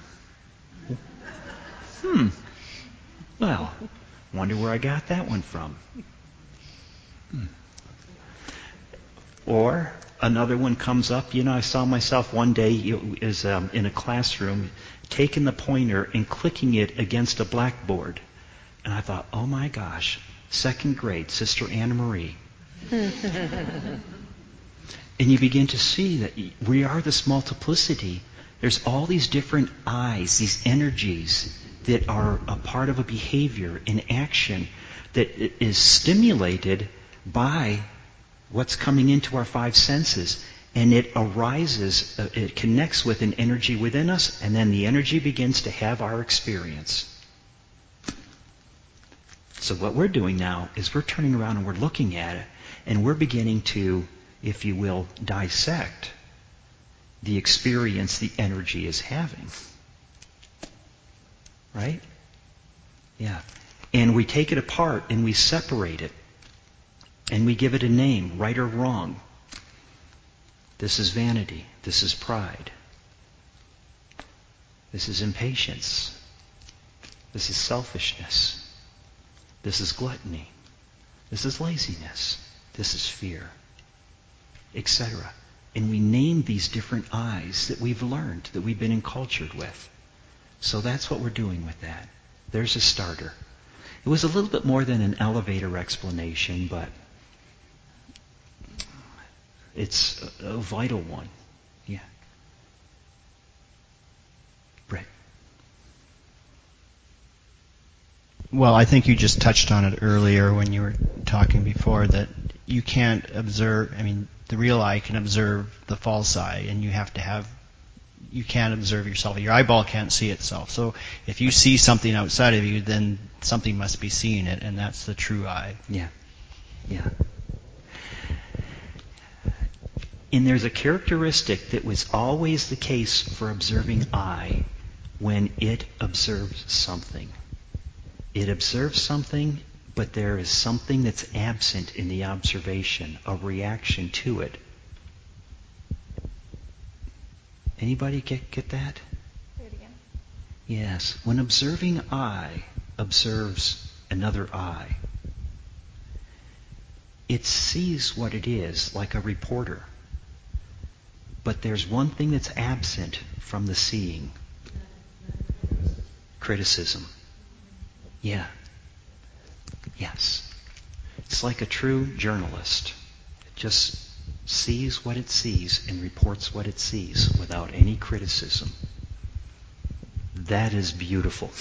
Hmm. Well, wonder where I got that one from. Hmm. Or another one comes up. You know, I saw myself one day is um, in a classroom taking the pointer and clicking it against a blackboard. And I thought, oh my gosh, second grade, Sister Anna Marie. And you begin to see that we are this multiplicity. There's all these different eyes, these energies that are a part of a behavior, an action that is stimulated by what's coming into our five senses. And it arises, uh, it connects with an energy within us, and then the energy begins to have our experience. So what we're doing now is we're turning around and we're looking at it, and we're beginning to, if you will, dissect the experience the energy is having. Right? Yeah. And we take it apart and we separate it. And we give it a name, right or wrong. This is vanity. This is pride. This is impatience. This is selfishness. This is gluttony. This is laziness. This is fear, et cetera. And we name these different eyes that we've learned, that we've been encultured with. So that's what we're doing with that. There's a starter. It was a little bit more than an elevator explanation, but it's a, a vital one. Yeah. Brett. Well, I think you just touched on it earlier when you were talking before, that you can't observe, I mean, the real eye can observe the false eye, and you have to have, you can't observe yourself. Your eyeball can't see itself. So if you see something outside of you, then something must be seeing it, and that's the true eye. Yeah. Yeah. And there's a characteristic that was always the case for observing eye when it observes something. It observes something, but there is something that's absent in the observation, a reaction to it. Anybody get, get that? Say it again. Yes. When observing eye observes another eye, it sees what it is like a reporter. But there's one thing that's absent from the seeing. Criticism. Yeah. Yes. It's like a true journalist. It just sees what it sees and reports what it sees without any criticism. That is beautiful.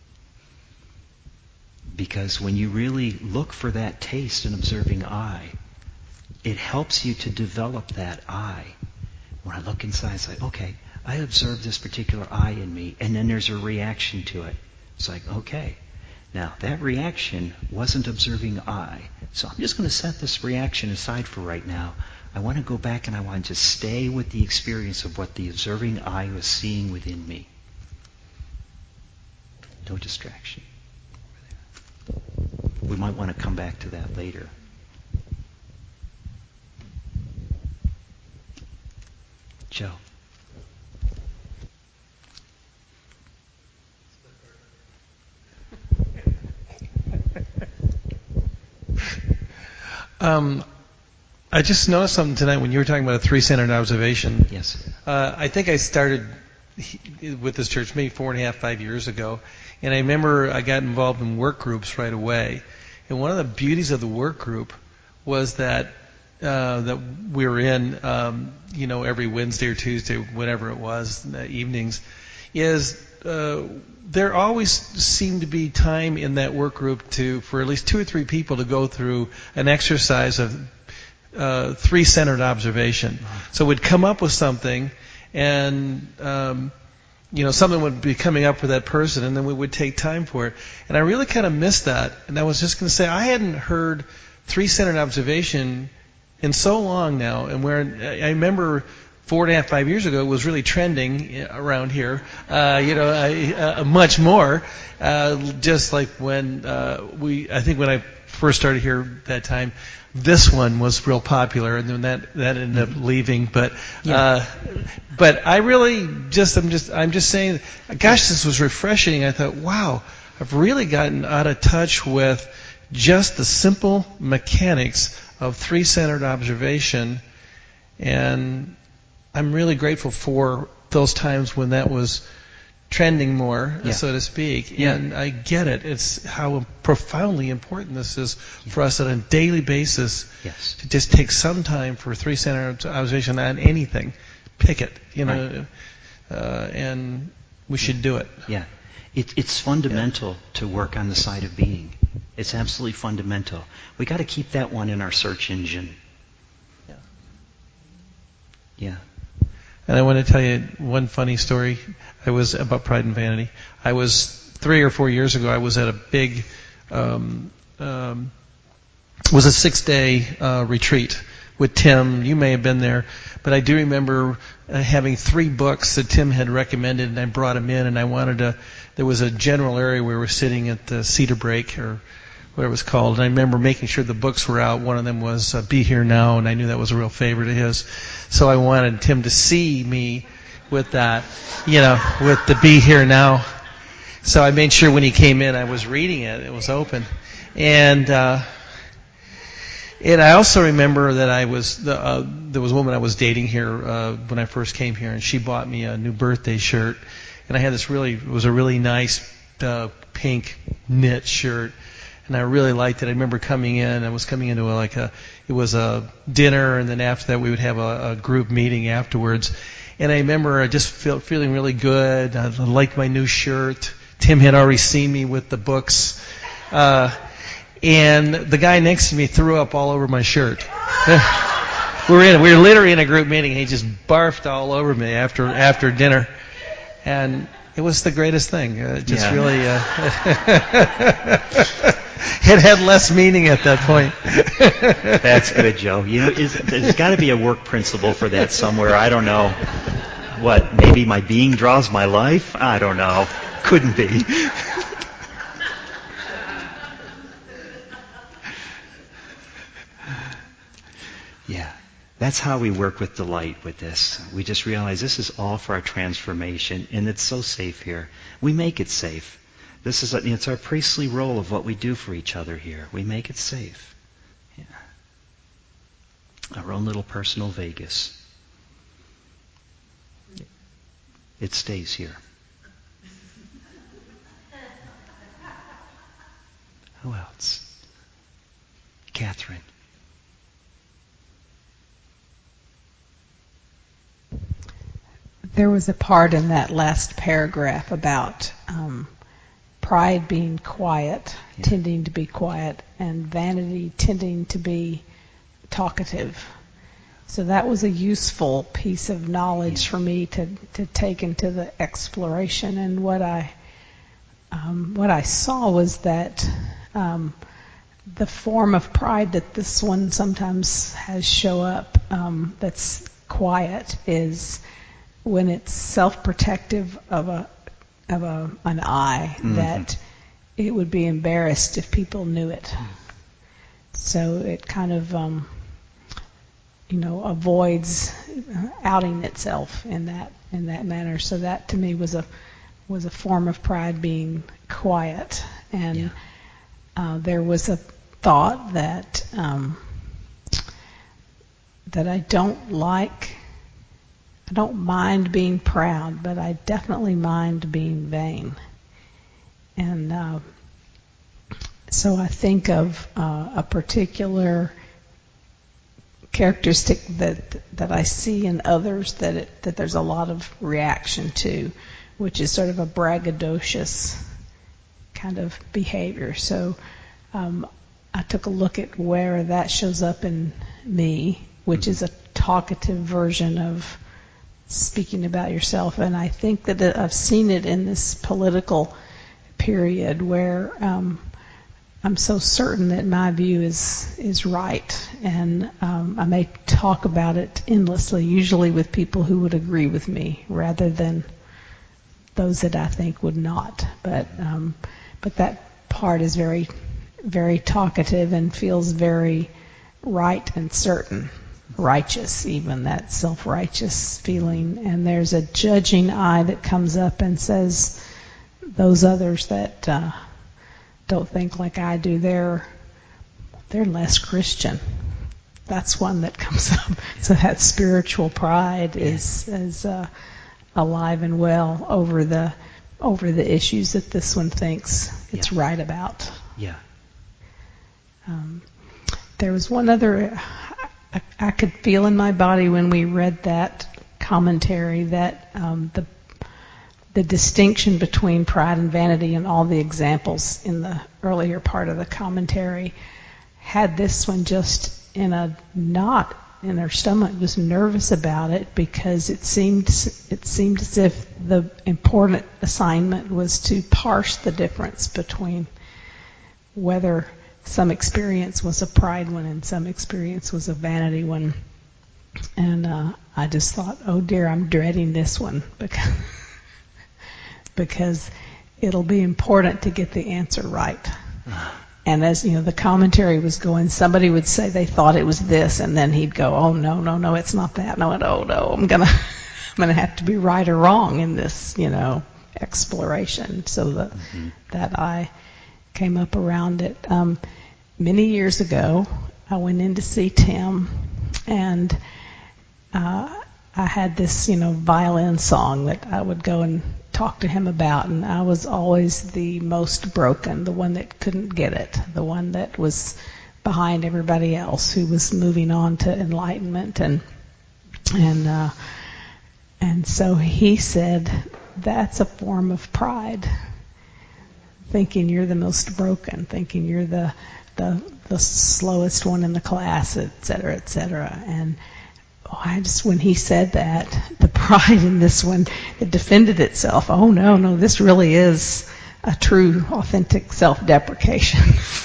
Because when you really look for that taste in observing eye, it helps you to develop that eye. When I look inside, it's like, okay, I observe this particular eye in me, and then there's a reaction to it. It's like, okay, now that reaction wasn't observing eye, so I'm just going to set this reaction aside for right now. I want to go back and I want to stay with the experience of what the observing eye was seeing within me. No distraction. We might want to come back to that later. Joe. Um, I just noticed something tonight when you were talking about a three-centered observation. Yes. Uh, I think I started with this church maybe four and a half, five years ago, and I remember I got involved in work groups right away. And one of the beauties of the work group was that uh, that we were in, um, you know, every Wednesday or Tuesday, whatever it was, uh, evenings, is uh, there always seemed to be time in that work group to, for at least two or three people to go through an exercise of uh, three-centered observation. So we'd come up with something, and um, you know, something would be coming up for that person, and then we would take time for it. And I really kind of missed that. And I was just going to say, I hadn't heard three-centered observation in so long now. And where I remember four and a half, five years ago, it was really trending around here. Uh, you know, I, uh, much more. Uh, just like when uh, we, I think when I first started here that time, this one was real popular, and then that, that ended up leaving. But Yeah. uh, but I really just I'm just I'm just saying, gosh, this was refreshing. I thought, wow, I've really gotten out of touch with just the simple mechanics of three-centered observation, and I'm really grateful for those times when that was trending more, Yeah. so to speak. Yeah. And I get it. It's how profoundly important this is for us on a daily basis. Yes. To just take some time for three-centered observation on anything. Pick it, you know, Right. uh, and we should do it. Yeah. It, it's fundamental to work on the side of being. It's absolutely fundamental. We got to keep that one in our search engine. Yeah. Yeah. And I want to tell you one funny story. I was about Pride and Vanity. I was three or four years ago. I was at a big, um, um, was a six-day uh, retreat with Tim. You may have been there, but I do remember uh, having three books that Tim had recommended, and I brought them in. And I wanted to. There was a general area where we were sitting at the Cedar Break or whatever it was called. And I remember making sure the books were out. One of them was uh, Be Here Now, and I knew that was a real favorite of his. So I wanted Tim to see me with that, you know, with the Be Here Now. So I made sure when he came in I was reading it. It was open. And uh, and I also remember that I was, the, uh, there was a woman I was dating here uh, when I first came here, and she bought me a new birthday shirt. And I had this really, it was a really nice uh, pink knit shirt. And I really liked it. I remember coming in. I was coming into a, like a, it was a dinner, and then after that we would have a, a group meeting afterwards. And I remember I just felt feeling really good. I liked my new shirt. Tim had already seen me with the books, uh, and the guy next to me threw up all over my shirt. we were in, we were literally in a group meeting, and he just barfed all over me after after dinner, and it was the greatest thing. Uh, just Yeah. really. Uh, It had less meaning at that point. That's good, Joe. You know, is, there's got to be a work principle for that somewhere. I don't know. What? Maybe my being draws my life? I don't know. Couldn't be. Yeah. That's how we work with delight with this. We just realize this is all for our transformation, and it's so safe here. We make it safe. This is a, it's our priestly role of what we do for each other here. We make it safe. Yeah. Our own little personal Vegas. It stays here. Who else? Catherine. There was a part in that last paragraph about um, pride being quiet, Yeah. tending to be quiet, and vanity tending to be talkative. So that was a useful piece of knowledge Yeah. for me to, to take into the exploration. And what I um, what I saw was that um, the form of pride that this one sometimes has show up um, that's quiet is when it's self-protective of a of a an I, Mm-hmm. that it would be embarrassed if people knew it. So it kind of um, you know avoids outing itself in that in that manner. So that to me was a was a form of pride, being quiet. And Yeah. uh, there was a thought that um, that I don't like. I don't mind being proud, but I definitely mind being vain. And uh, so I think of uh, a particular characteristic that that I see in others that it, that there's a lot of reaction to, which is sort of a braggadocious kind of behavior. So um, I took a look at where that shows up in me, which is a talkative version of speaking about yourself, and I think that it, I've seen it in this political period where um, I'm so certain that my view is is right, and um, I may talk about it endlessly, usually with people who would agree with me, rather than those that I think would not. But um, but that part is very, very talkative and feels very right and certain. Righteous, even that self-righteous feeling, and there's a judging eye that comes up and says, those others that uh, don't think like I do, they're they're less Christian. That's one that comes up. So that spiritual pride is is uh, alive and well over the over the issues that this one thinks it's yeah. right about. Yeah. Um, there was one other. I, I could feel in my body when we read that commentary that um, the the distinction between pride and vanity and all the examples in the earlier part of the commentary had this one just in a knot in her stomach, just nervous about it, because it seemed it seemed as if the important assignment was to parse the difference between whether some experience was a pride one and some experience was a vanity one. And uh, I just thought, oh dear, I'm dreading this one because, because it'll be important to get the answer right. And as you know, the commentary was going, somebody would say they thought it was this, and then he'd go, oh no, no, no, it's not that. No, oh no, I'm gonna, I'm gonna have to be right or wrong in this, you know, exploration. So that mm-hmm. that I came up around it. Um, Many years ago, I went in to see Tim, and uh, I had this, you know, violin song that I would go and talk to him about, and I was always the most broken, the one that couldn't get it, the one that was behind everybody else who was moving on to enlightenment, and and uh, and so he said, that's a form of pride, thinking you're the most broken, thinking you're the The, the slowest one in the class, et cetera, et cetera. And oh, I just, when he said that, the pride in this one, it defended itself. Oh no, no, this really is a true, authentic self-deprecation.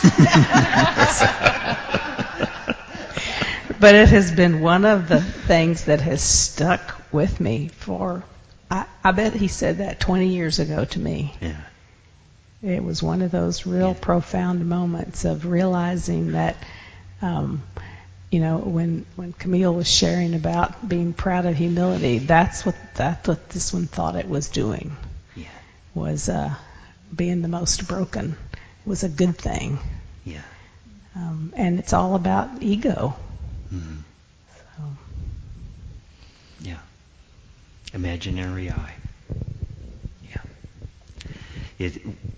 But it has been one of the things that has stuck with me for, I, I bet he said that twenty years ago to me. Yeah. It was one of those real yeah. profound moments of realizing that, um, you know, when when Camille was sharing about being proud of humility, that's what that's what this one thought it was doing. Yeah. Was uh, being the most broken was a good thing. Yeah. Um, and it's all about ego. Mm-hmm. So. Yeah. Imaginary eye. Yeah. It.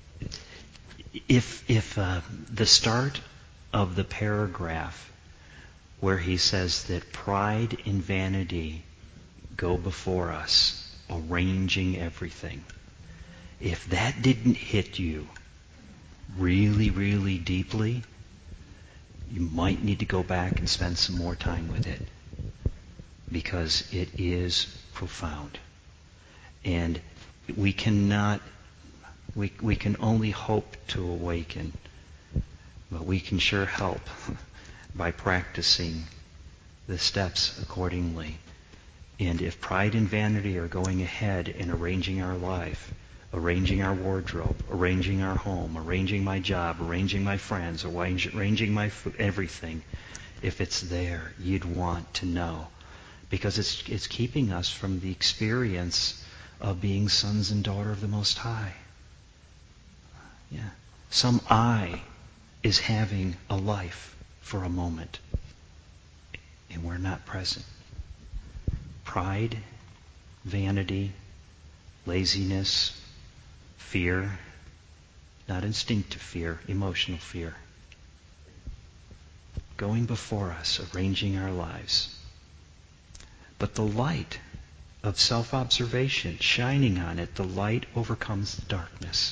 If if uh, the start of the paragraph where he says that pride and vanity go before us, arranging everything, if that didn't hit you really, really deeply, you might need to go back and spend some more time with it, because it is profound. And we cannot We we can only hope to awaken, but we can sure help by practicing the steps accordingly. And if pride and vanity are going ahead and arranging our life, arranging our wardrobe, arranging our home, arranging my job, arranging my friends, arranging my food, everything, if it's there, you'd want to know, because it's it's keeping us from the experience of being sons and daughters of the Most High. Yeah. Some I is having a life for a moment, and we're not present. Pride, vanity, laziness, fear, not instinctive fear, emotional fear, going before us, arranging our lives. But the light of self-observation shining on it, the light overcomes the darkness.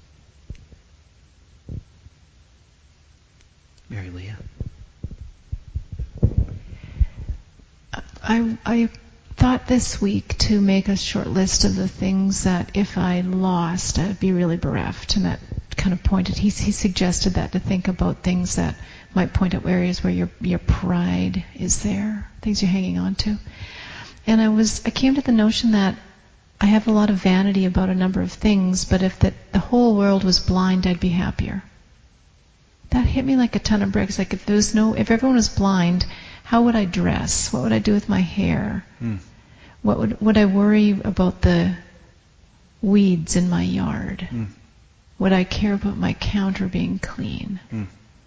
Mary Leah. I, I thought this week to make a short list of the things that if I lost, I'd be really bereft. And that kind of pointed, he, he suggested that to think about things that might point out areas where your your pride is there, things you're hanging on to. And I was, I came to the notion that I have a lot of vanity about a number of things, but if the, the whole world was blind, I'd be happier. That hit me like a ton of bricks. Like if there was no, if everyone was blind, how would I dress? What would I do with my hair? Mm. What would would I worry about the weeds in my yard? Mm. Would I care about my counter being clean? Mm.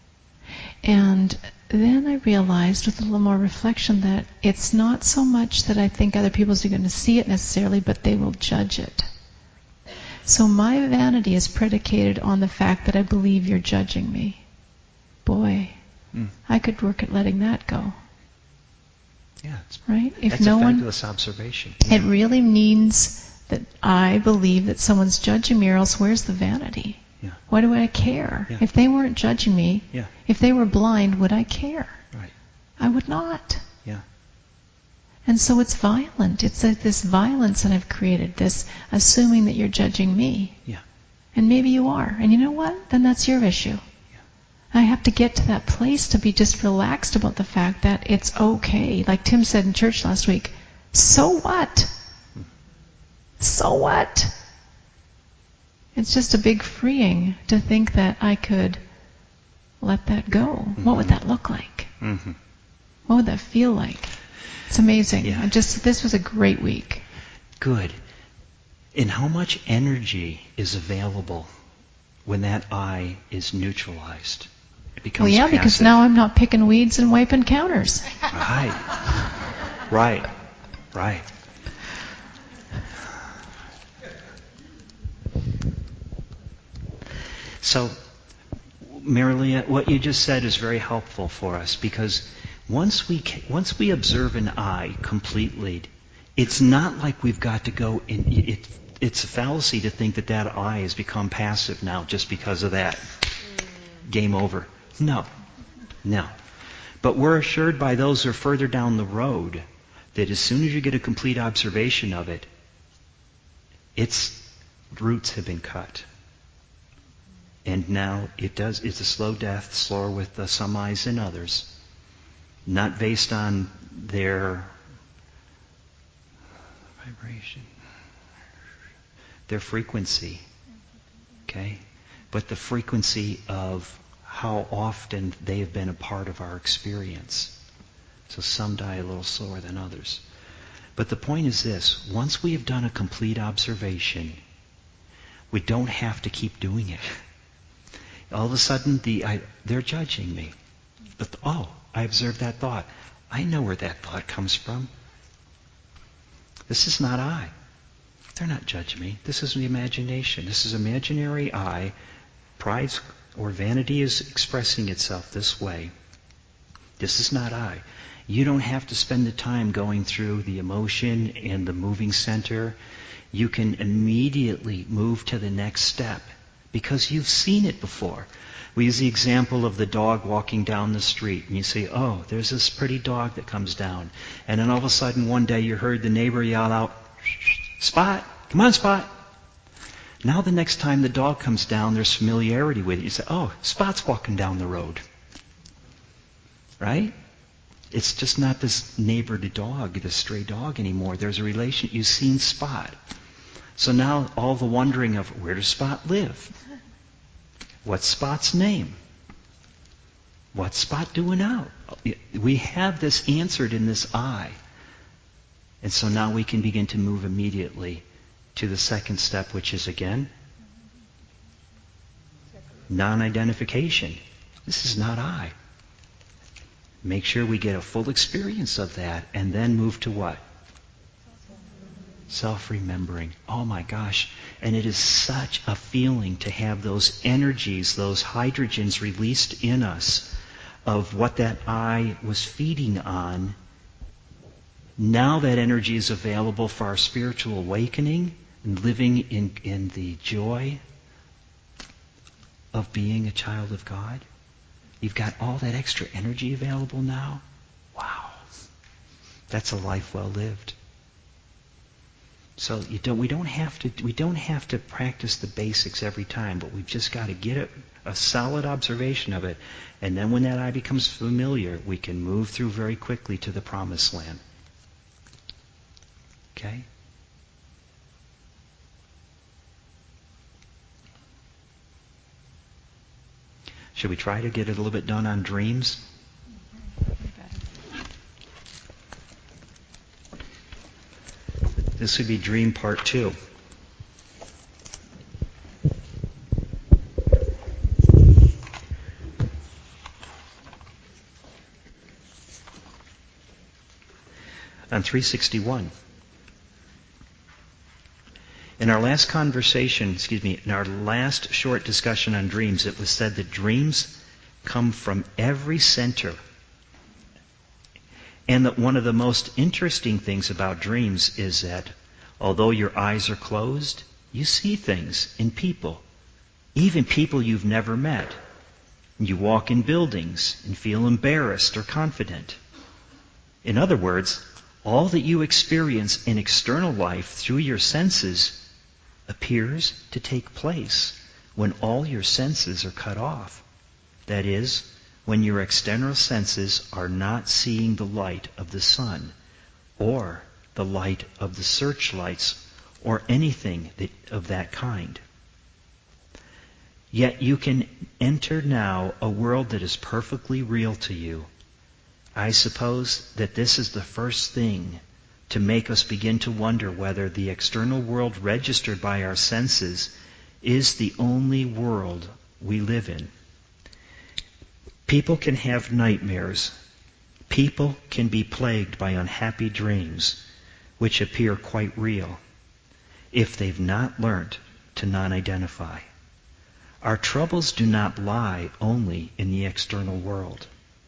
And then I realized with a little more reflection that it's not so much that I think other people are going to see it necessarily, but they will judge it. So my vanity is predicated on the fact that I believe you're judging me. Boy, mm. I could work at letting that go. Yeah, it's, right? If that's no a fabulous one, observation. It really means that I believe that someone's judging me, or else where's the vanity? Yeah. Why do I care? Yeah. If they weren't judging me, yeah. if they were blind, would I care? Right. I would not. Yeah. And so it's violent. It's like this violence that I've created, this assuming that you're judging me. Yeah. And maybe you are. And you know what? Then that's your issue. I have to get to that place to be just relaxed about the fact that it's okay. Like Tim said in church last week, so what? So what? It's just a big freeing to think that I could let that go. Mm-hmm. What would that look like? Mm-hmm. What would that feel like? It's amazing. Yeah. I just this was a great week. Good. And how much energy is available when that I is neutralized? Well, yeah, passive. Because now I'm not picking weeds and wiping counters. Right. Right. Right. So, Marilia, what you just said is very helpful for us, because once we once we observe an I completely, it's not like we've got to go in. It, it's a fallacy to think that that I has become passive now just because of that. Game over. No. No. But we're assured by those who are further down the road that as soon as you get a complete observation of it, its roots have been cut. And now it does, it's a slow death, slower with uh, some eyes than others, not based on their vibration, their frequency, okay? But the frequency of how often they have been a part of our experience. So some die a little slower than others. But the point is this, once we have done a complete observation, we don't have to keep doing it. All of a sudden, the I, they're judging me. But, oh, I observed that thought. I know where that thought comes from. This is not I. They're not judging me. This is the imagination. This is imaginary I. Pride's or vanity is expressing itself this way. This is not I. You don't have to spend the time going through the emotion and the moving center. You can immediately move to the next step because you've seen it before. We use the example of the dog walking down the street, and you say, oh, there's this pretty dog that comes down. And then all of a sudden one day you heard the neighbor yell out, Spot, come on, Spot. Now the next time the dog comes down, there's familiarity with it. You say, oh, Spot's walking down the road. Right? It's just not this neighbor to dog, this stray dog anymore. There's a relation. You've seen Spot. So now all the wondering of where does Spot live? What's Spot's name? What's Spot doing out? We have this answered in this I. And so now we can begin to move immediately to the second step, which is, again, non-identification. This is not I. Make sure we get a full experience of that, and then move to what? Self-remembering. Oh my gosh. And it is such a feeling to have those energies, those hydrogens released in us of what that I was feeding on. Now that energy is available for our spiritual awakening and living in, in the joy of being a child of God. You've got all that extra energy available now. Wow. That's a life well lived. So you don't, we don't have to we don't have to practice the basics every time, but we've just got to get a, a solid observation of it, and then when that eye becomes familiar, we can move through very quickly to the promised land. Okay? Should we try to get it a little bit done on dreams? This would be dream part two. On three sixty-one. In our last conversation, excuse me, in our last short discussion on dreams, it was said that dreams come from every center. And that one of the most interesting things about dreams is that although your eyes are closed, you see things in people, even people you've never met. You walk in buildings and feel embarrassed or confident. In other words, all that you experience in external life through your senses appears to take place when all your senses are cut off. That is, when your external senses are not seeing the light of the sun or the light of the searchlights or anything that, of that kind. Yet you can enter now a world that is perfectly real to you. I suppose that this is the first thing to make us begin to wonder whether the external world registered by our senses is the only world we live in. People can have nightmares. People can be plagued by unhappy dreams, which appear quite real, if they've not learnt to non-identify. Our troubles do not lie only in the external world.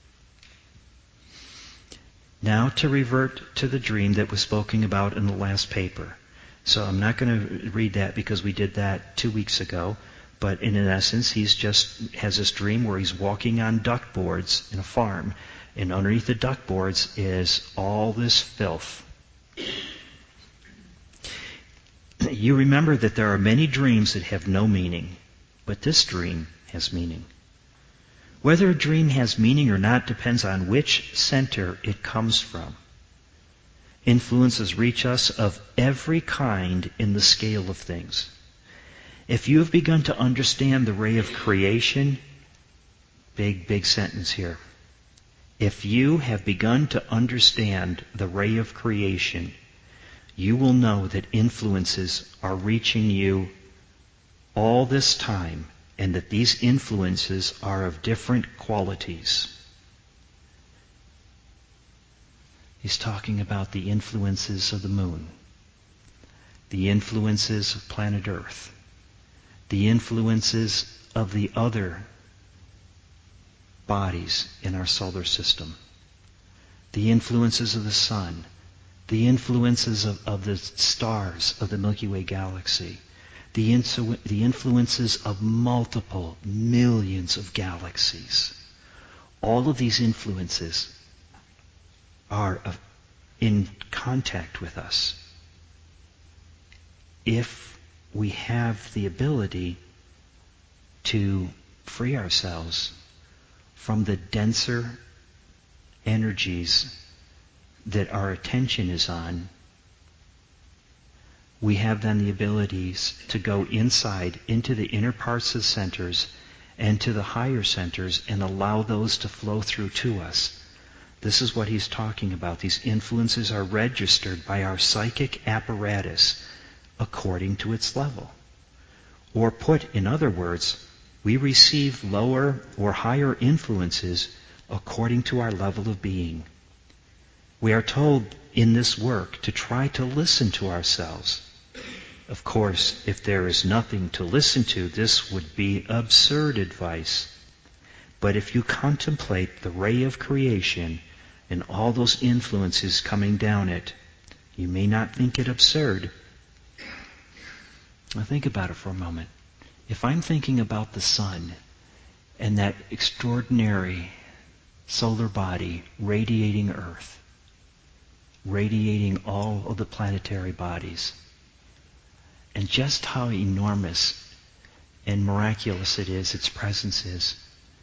Now to revert to the dream that was spoken about in the last paper. So I'm not going to read that because we did that two weeks ago. But in essence, he's just has this dream where he's walking on duck boards in a farm. And underneath the duck boards is all this filth. You remember that there are many dreams that have no meaning. But this dream has meaning. Whether a dream has meaning or not depends on which center it comes from. Influences reach us of every kind in the scale of things. If you have begun to understand the ray of creation, big, big sentence here. If you have begun to understand the ray of creation, you will know that influences are reaching you all this time, and that these influences are of different qualities. He's talking about the influences of the moon, the influences of planet Earth, the influences of the other bodies in our solar system, the influences of the sun, the influences of, of the stars of the Milky Way galaxy, the, insu- the influences of multiple millions of galaxies. All of these influences are of, in contact with us if we have the ability to free ourselves from the denser energies that our attention is on. We have then the abilities to go inside into the inner parts of centers and to the higher centers and allow those to flow through to us. This is what he's talking about. These influences are registered by our psychic apparatus according to its level. Or put in other words, we receive lower or higher influences according to our level of being. We are told in this work to try to listen to ourselves. Of course, if there is nothing to listen to, this would be absurd advice. But if you contemplate the ray of creation and all those influences coming down it, you may not think it absurd. Now think about it for a moment. If I'm thinking about the sun and that extraordinary solar body radiating Earth, radiating all of the planetary bodies, and just how enormous and miraculous it is, its presence is.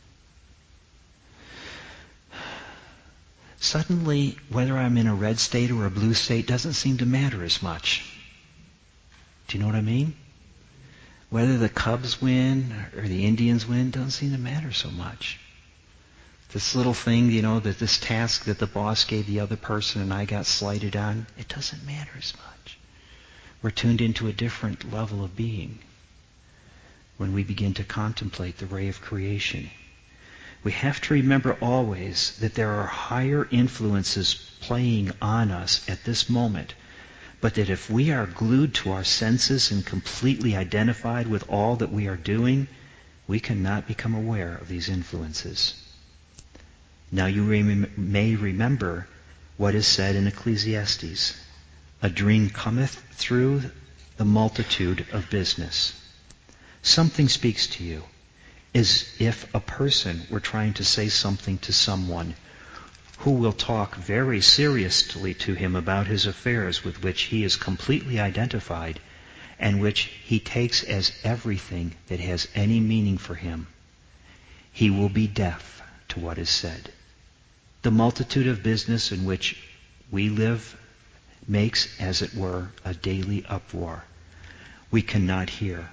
Suddenly, whether I'm in a red state or a blue state doesn't seem to matter as much. Do you know what I mean? Whether the Cubs win or the Indians win doesn't seem to matter so much. This little thing, you know, that this task that the boss gave the other person and I got slighted on, it doesn't matter as much. We're tuned into a different level of being when we begin to contemplate the ray of creation. We have to remember always that there are higher influences playing on us at this moment, but that if we are glued to our senses and completely identified with all that we are doing, we cannot become aware of these influences. Now you rem- may remember what is said in Ecclesiastes. A dream cometh through the multitude of business. Something speaks to you, as if a person were trying to say something to someone who will talk very seriously to him about his affairs with which he is completely identified and which he takes as everything that has any meaning for him. He will be deaf to what is said. The multitude of business in which we live makes, as it were, a daily uproar. We cannot hear.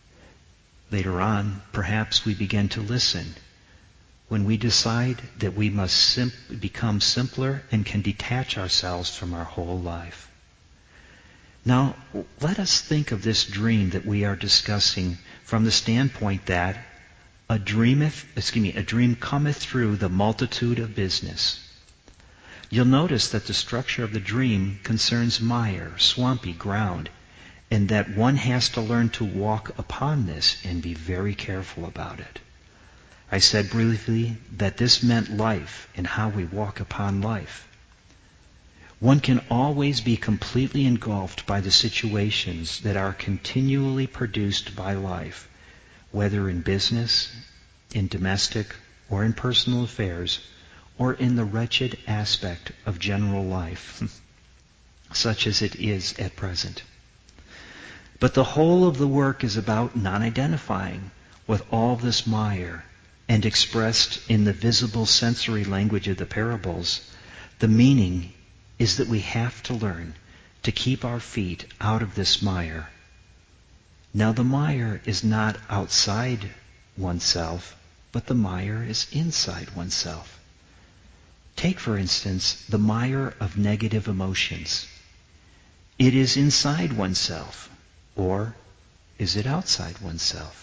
Later on, perhaps we begin to listen when we decide that we must sim- become simpler and can detach ourselves from our whole life. Now, let us think of this dream that we are discussing from the standpoint that a dreameth, excuse me, a dream cometh through the multitude of business. You'll notice that the structure of the dream concerns mire, swampy ground, and that one has to learn to walk upon this and be very careful about it. I said briefly that this meant life and how we walk upon life. One can always be completely engulfed by the situations that are continually produced by life, whether in business, in domestic, or in personal affairs, or in the wretched aspect of general life, such as it is at present. But the whole of the work is about non-identifying with all this mire, and expressed in the visible sensory language of the parables, the meaning is that we have to learn to keep our feet out of this mire. Now the mire is not outside oneself, but the mire is inside oneself. Take, for instance, the mire of negative emotions. It is inside oneself, or is it outside oneself?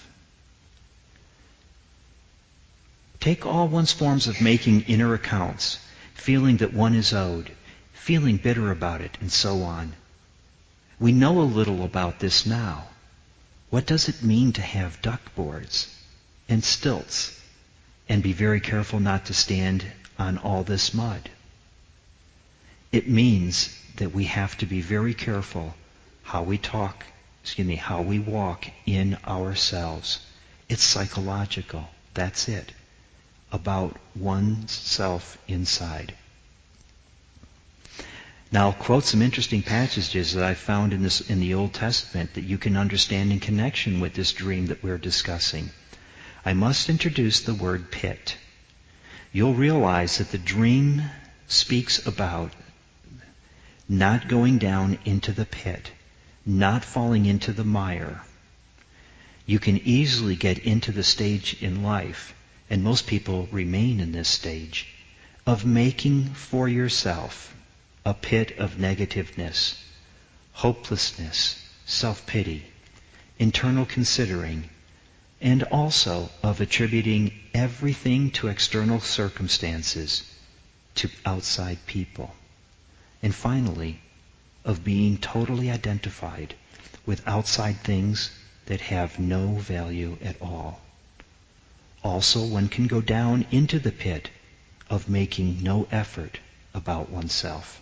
Take all one's forms of making inner accounts, feeling that one is owed, feeling bitter about it, and so on. We know a little about this now. What does it mean to have duckboards and stilts and be very careful not to stand on all this mud? It means that we have to be very careful how we talk, excuse me, how we walk in ourselves. It's psychological. That's it. About oneself inside. Now I'll quote some interesting passages that I found in this in the Old Testament that you can understand in connection with this dream that we're discussing. I must introduce the word pit. You'll realize that the dream speaks about not going down into the pit, not falling into the mire. You can easily get into the stage in life, and most people remain in this stage, of making for yourself a pit of negativeness, hopelessness, self-pity, internal considering, and also of attributing everything to external circumstances, to outside people. And finally, of being totally identified with outside things that have no value at all. Also, one can go down into the pit of making no effort about oneself.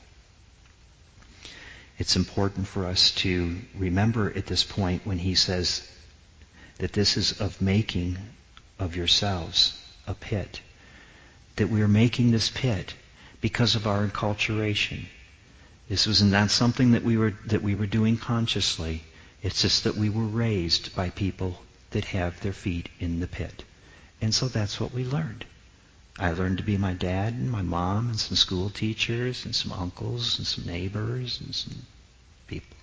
It's important for us to remember at this point when he says that this is of making of yourselves a pit, that we are making this pit because of our enculturation. This was not something that we were that we were doing consciously. It's just that we were raised by people that have their feet in the pit. And so that's what we learned. I learned to be my dad and my mom and some school teachers and some uncles and some neighbors and some people.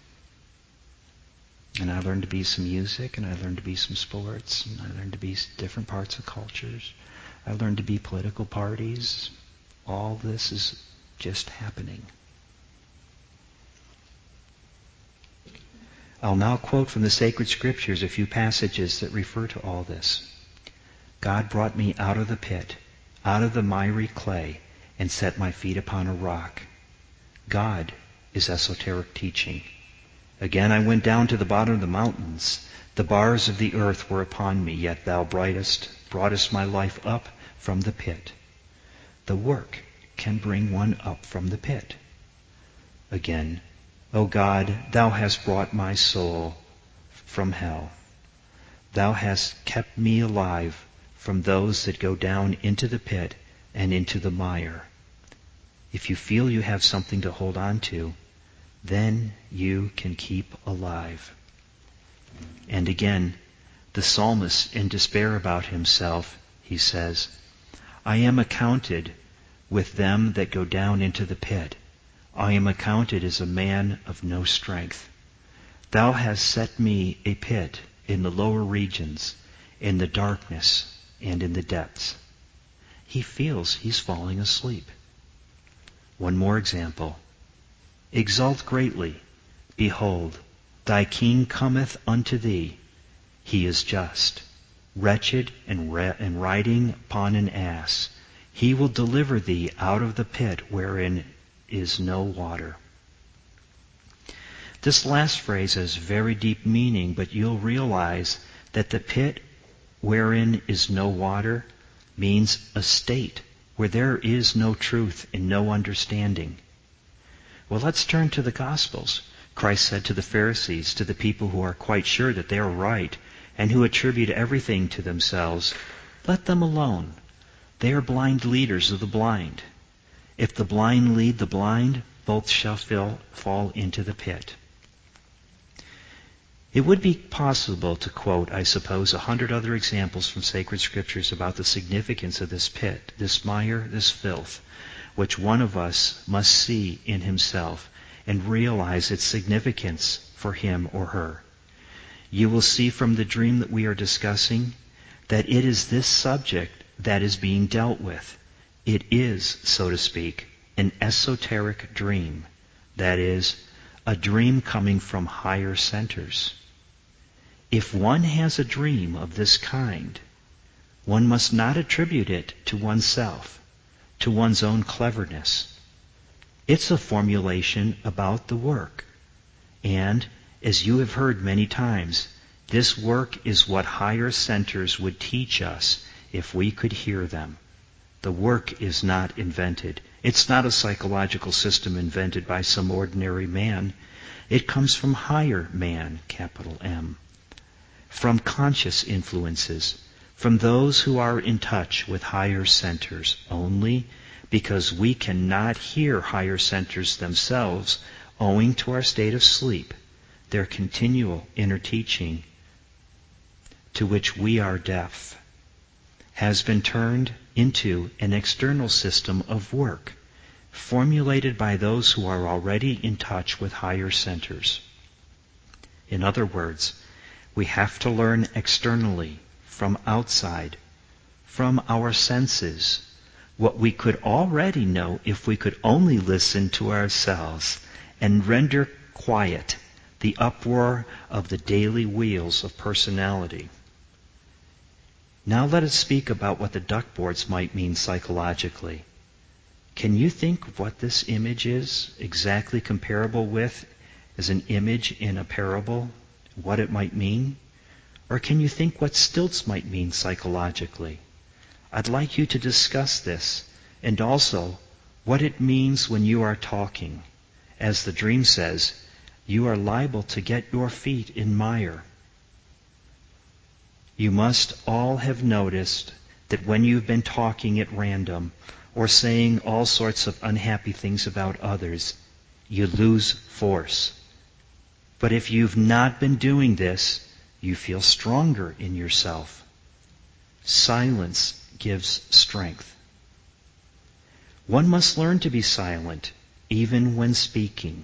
And I learned to be some music, and I learned to be some sports, and I learned to be different parts of cultures. I learned to be political parties. All this is just happening. I'll now quote from the sacred scriptures a few passages that refer to all this. God brought me out of the pit, out of the miry clay, and set my feet upon a rock. God is esoteric teaching. Again I went down to the bottom of the mountains. The bars of the earth were upon me, yet thou brightest, broughtest my life up from the pit. The work can bring one up from the pit. Again, O God, thou hast brought my soul from hell. Thou hast kept me alive from those that go down into the pit and into the mire. If you feel you have something to hold on to, then you can keep alive. And again, the psalmist, in despair about himself, he says, I am accounted with them that go down into the pit. I am accounted as a man of no strength. Thou hast set me a pit in the lower regions, in the darkness and in the depths. He feels he's falling asleep. One more example. Exult greatly. Behold, thy king cometh unto thee. He is just, wretched, and, re- and riding upon an ass. He will deliver thee out of the pit wherein is no water. This last phrase has very deep meaning, but you'll realize that the pit wherein is no water means a state where there is no truth and no understanding. Well, let's turn to the Gospels. Christ said to the Pharisees, to the people who are quite sure that they are right and who attribute everything to themselves, let them alone. They are blind leaders of the blind. If the blind lead the blind, both shall fall into the pit. It would be possible to quote, I suppose, a hundred other examples from sacred scriptures about the significance of this pit, this mire, this filth, which one of us must see in himself and realize its significance for him or her. You will see from the dream that we are discussing that it is this subject that is being dealt with. It is, so to speak, an esoteric dream. That is, a dream coming from higher centers. If one has a dream of this kind, one must not attribute it to oneself, to one's own cleverness. It's a formulation about the work. And, as you have heard many times, this work is what higher centers would teach us if we could hear them. The work is not invented. It's not a psychological system invented by some ordinary man. It comes from higher man, capital M. From conscious influences, from those who are in touch with higher centers only, because we cannot hear higher centers themselves owing to our state of sleep, their continual inner teaching, to which we are deaf, has been turned into an external system of work formulated by those who are already in touch with higher centers. In other words, we have to learn externally, from outside, from our senses, what we could already know if we could only listen to ourselves and render quiet the uproar of the daily wheels of personality. Now let us speak about what the duckboards might mean psychologically. Can you think of what this image is exactly comparable with as an image in a parable, what it might mean? Or can you think what stilts might mean psychologically? I'd like you to discuss this, and also what it means when you are talking. As the dream says, you are liable to get your feet in mire. You must all have noticed that when you've been talking at random or saying all sorts of unhappy things about others, you lose force. But if you've not been doing this, you feel stronger in yourself. Silence gives strength. One must learn to be silent, even when speaking.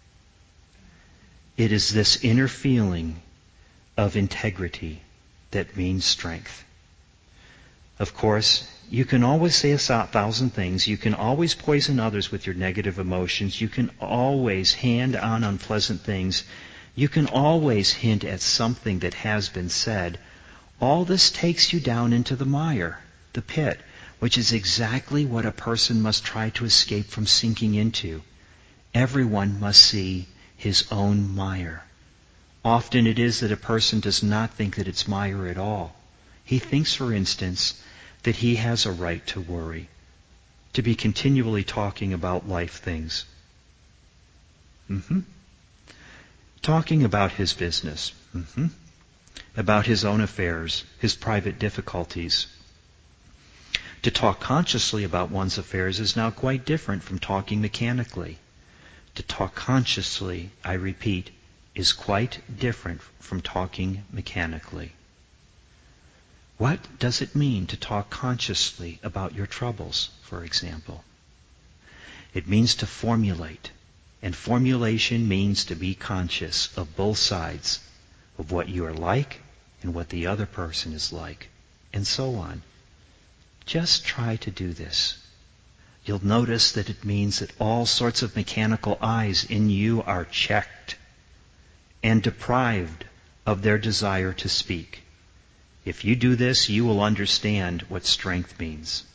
It is this inner feeling of integrity that means strength. Of course, you can always say a thousand things. You can always poison others with your negative emotions. You can always hand on unpleasant things. You can always hint at something that has been said. All this takes you down into the mire, the pit, which is exactly what a person must try to escape from sinking into. Everyone must see his own mire. Often it is that a person does not think that it's mire at all. He thinks, for instance, that he has a right to worry, to be continually talking about life things. Mm-hmm. Talking about his business. Mm-hmm. About his own affairs, his private difficulties. To talk consciously about one's affairs is now quite different from talking mechanically. To talk consciously, I repeat, is quite different from talking mechanically. What does it mean to talk consciously about your troubles, for example? It means to formulate, and formulation means to be conscious of both sides, of what you are like and what the other person is like, and so on. Just try to do this. You'll notice that it means that all sorts of mechanical eyes in you are checked and deprived of their desire to speak. If you do this, you will understand what strength means.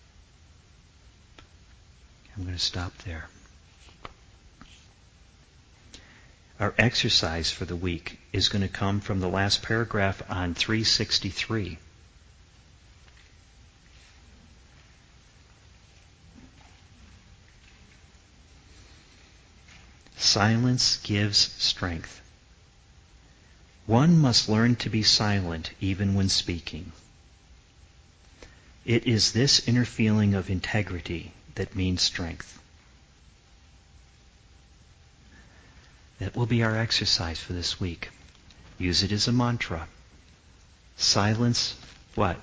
I'm going to stop there. Our exercise for the week is going to come from the last paragraph on three sixty-three. Silence gives strength. One must learn to be silent even when speaking. It is this inner feeling of integrity that means strength. That will be our exercise for this week. Use it as a mantra. Silence, what?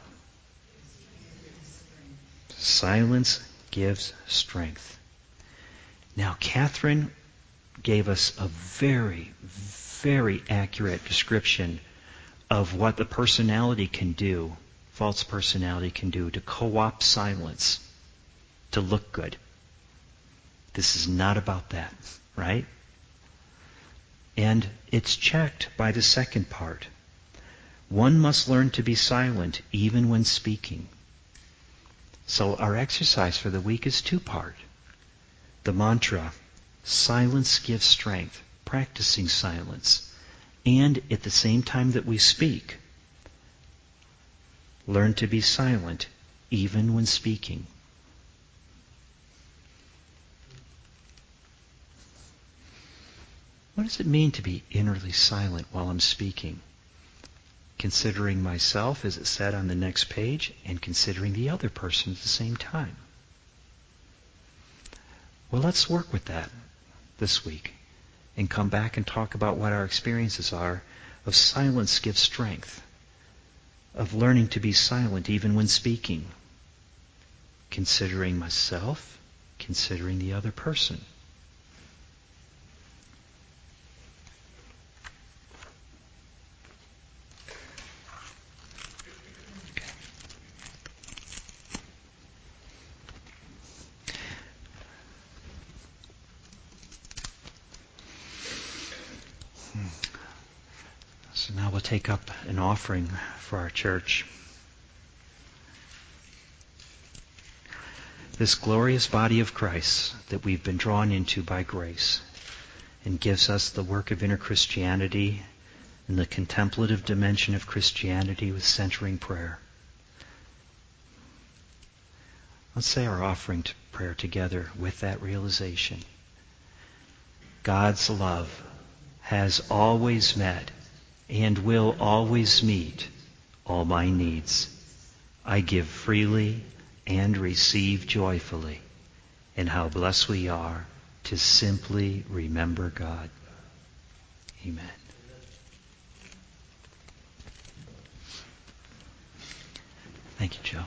Silence gives strength. Now, Catherine gave us a very, very accurate description of what the personality can do, false personality can do, to co-opt silence, to look good. This is not about that, right? And it's checked by the second part. One must learn to be silent even when speaking. So our exercise for the week is two-part. The mantra, silence gives strength, practicing silence. And at the same time that we speak, learn to be silent even when speaking. What does it mean to be innerly silent while I'm speaking? Considering myself, as it said on the next page, and considering the other person at the same time. Well, let's work with that this week and come back and talk about what our experiences are of silence gives strength, of learning to be silent even when speaking, considering myself, considering the other person. So now we'll take up an offering for our church. This glorious body of Christ that we've been drawn into by grace and gives us the work of inner Christianity and the contemplative dimension of Christianity with centering prayer. Let's say our offering to prayer together with that realization. God's love has always met and will always meet all my needs. I give freely and receive joyfully. And how blessed we are to simply remember God. Amen. Thank you, Joe.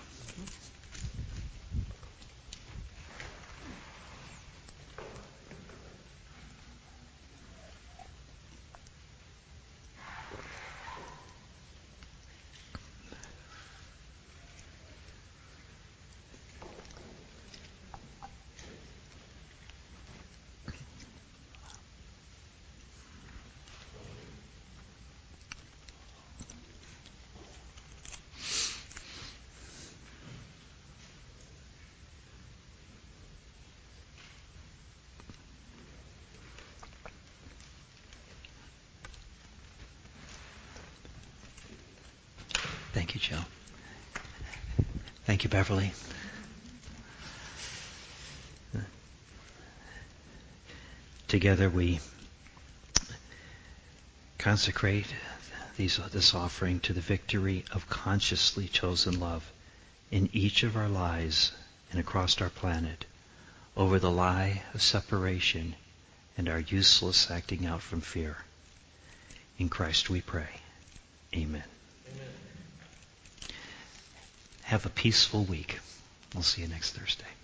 Thank you, Joe. Thank you, Beverly. Together we consecrate these, this offering to the victory of consciously chosen love in each of our lives and across our planet over the lie of separation and our useless acting out from fear. In Christ we pray. Amen. Amen. Have a peaceful week. We'll see you next Thursday.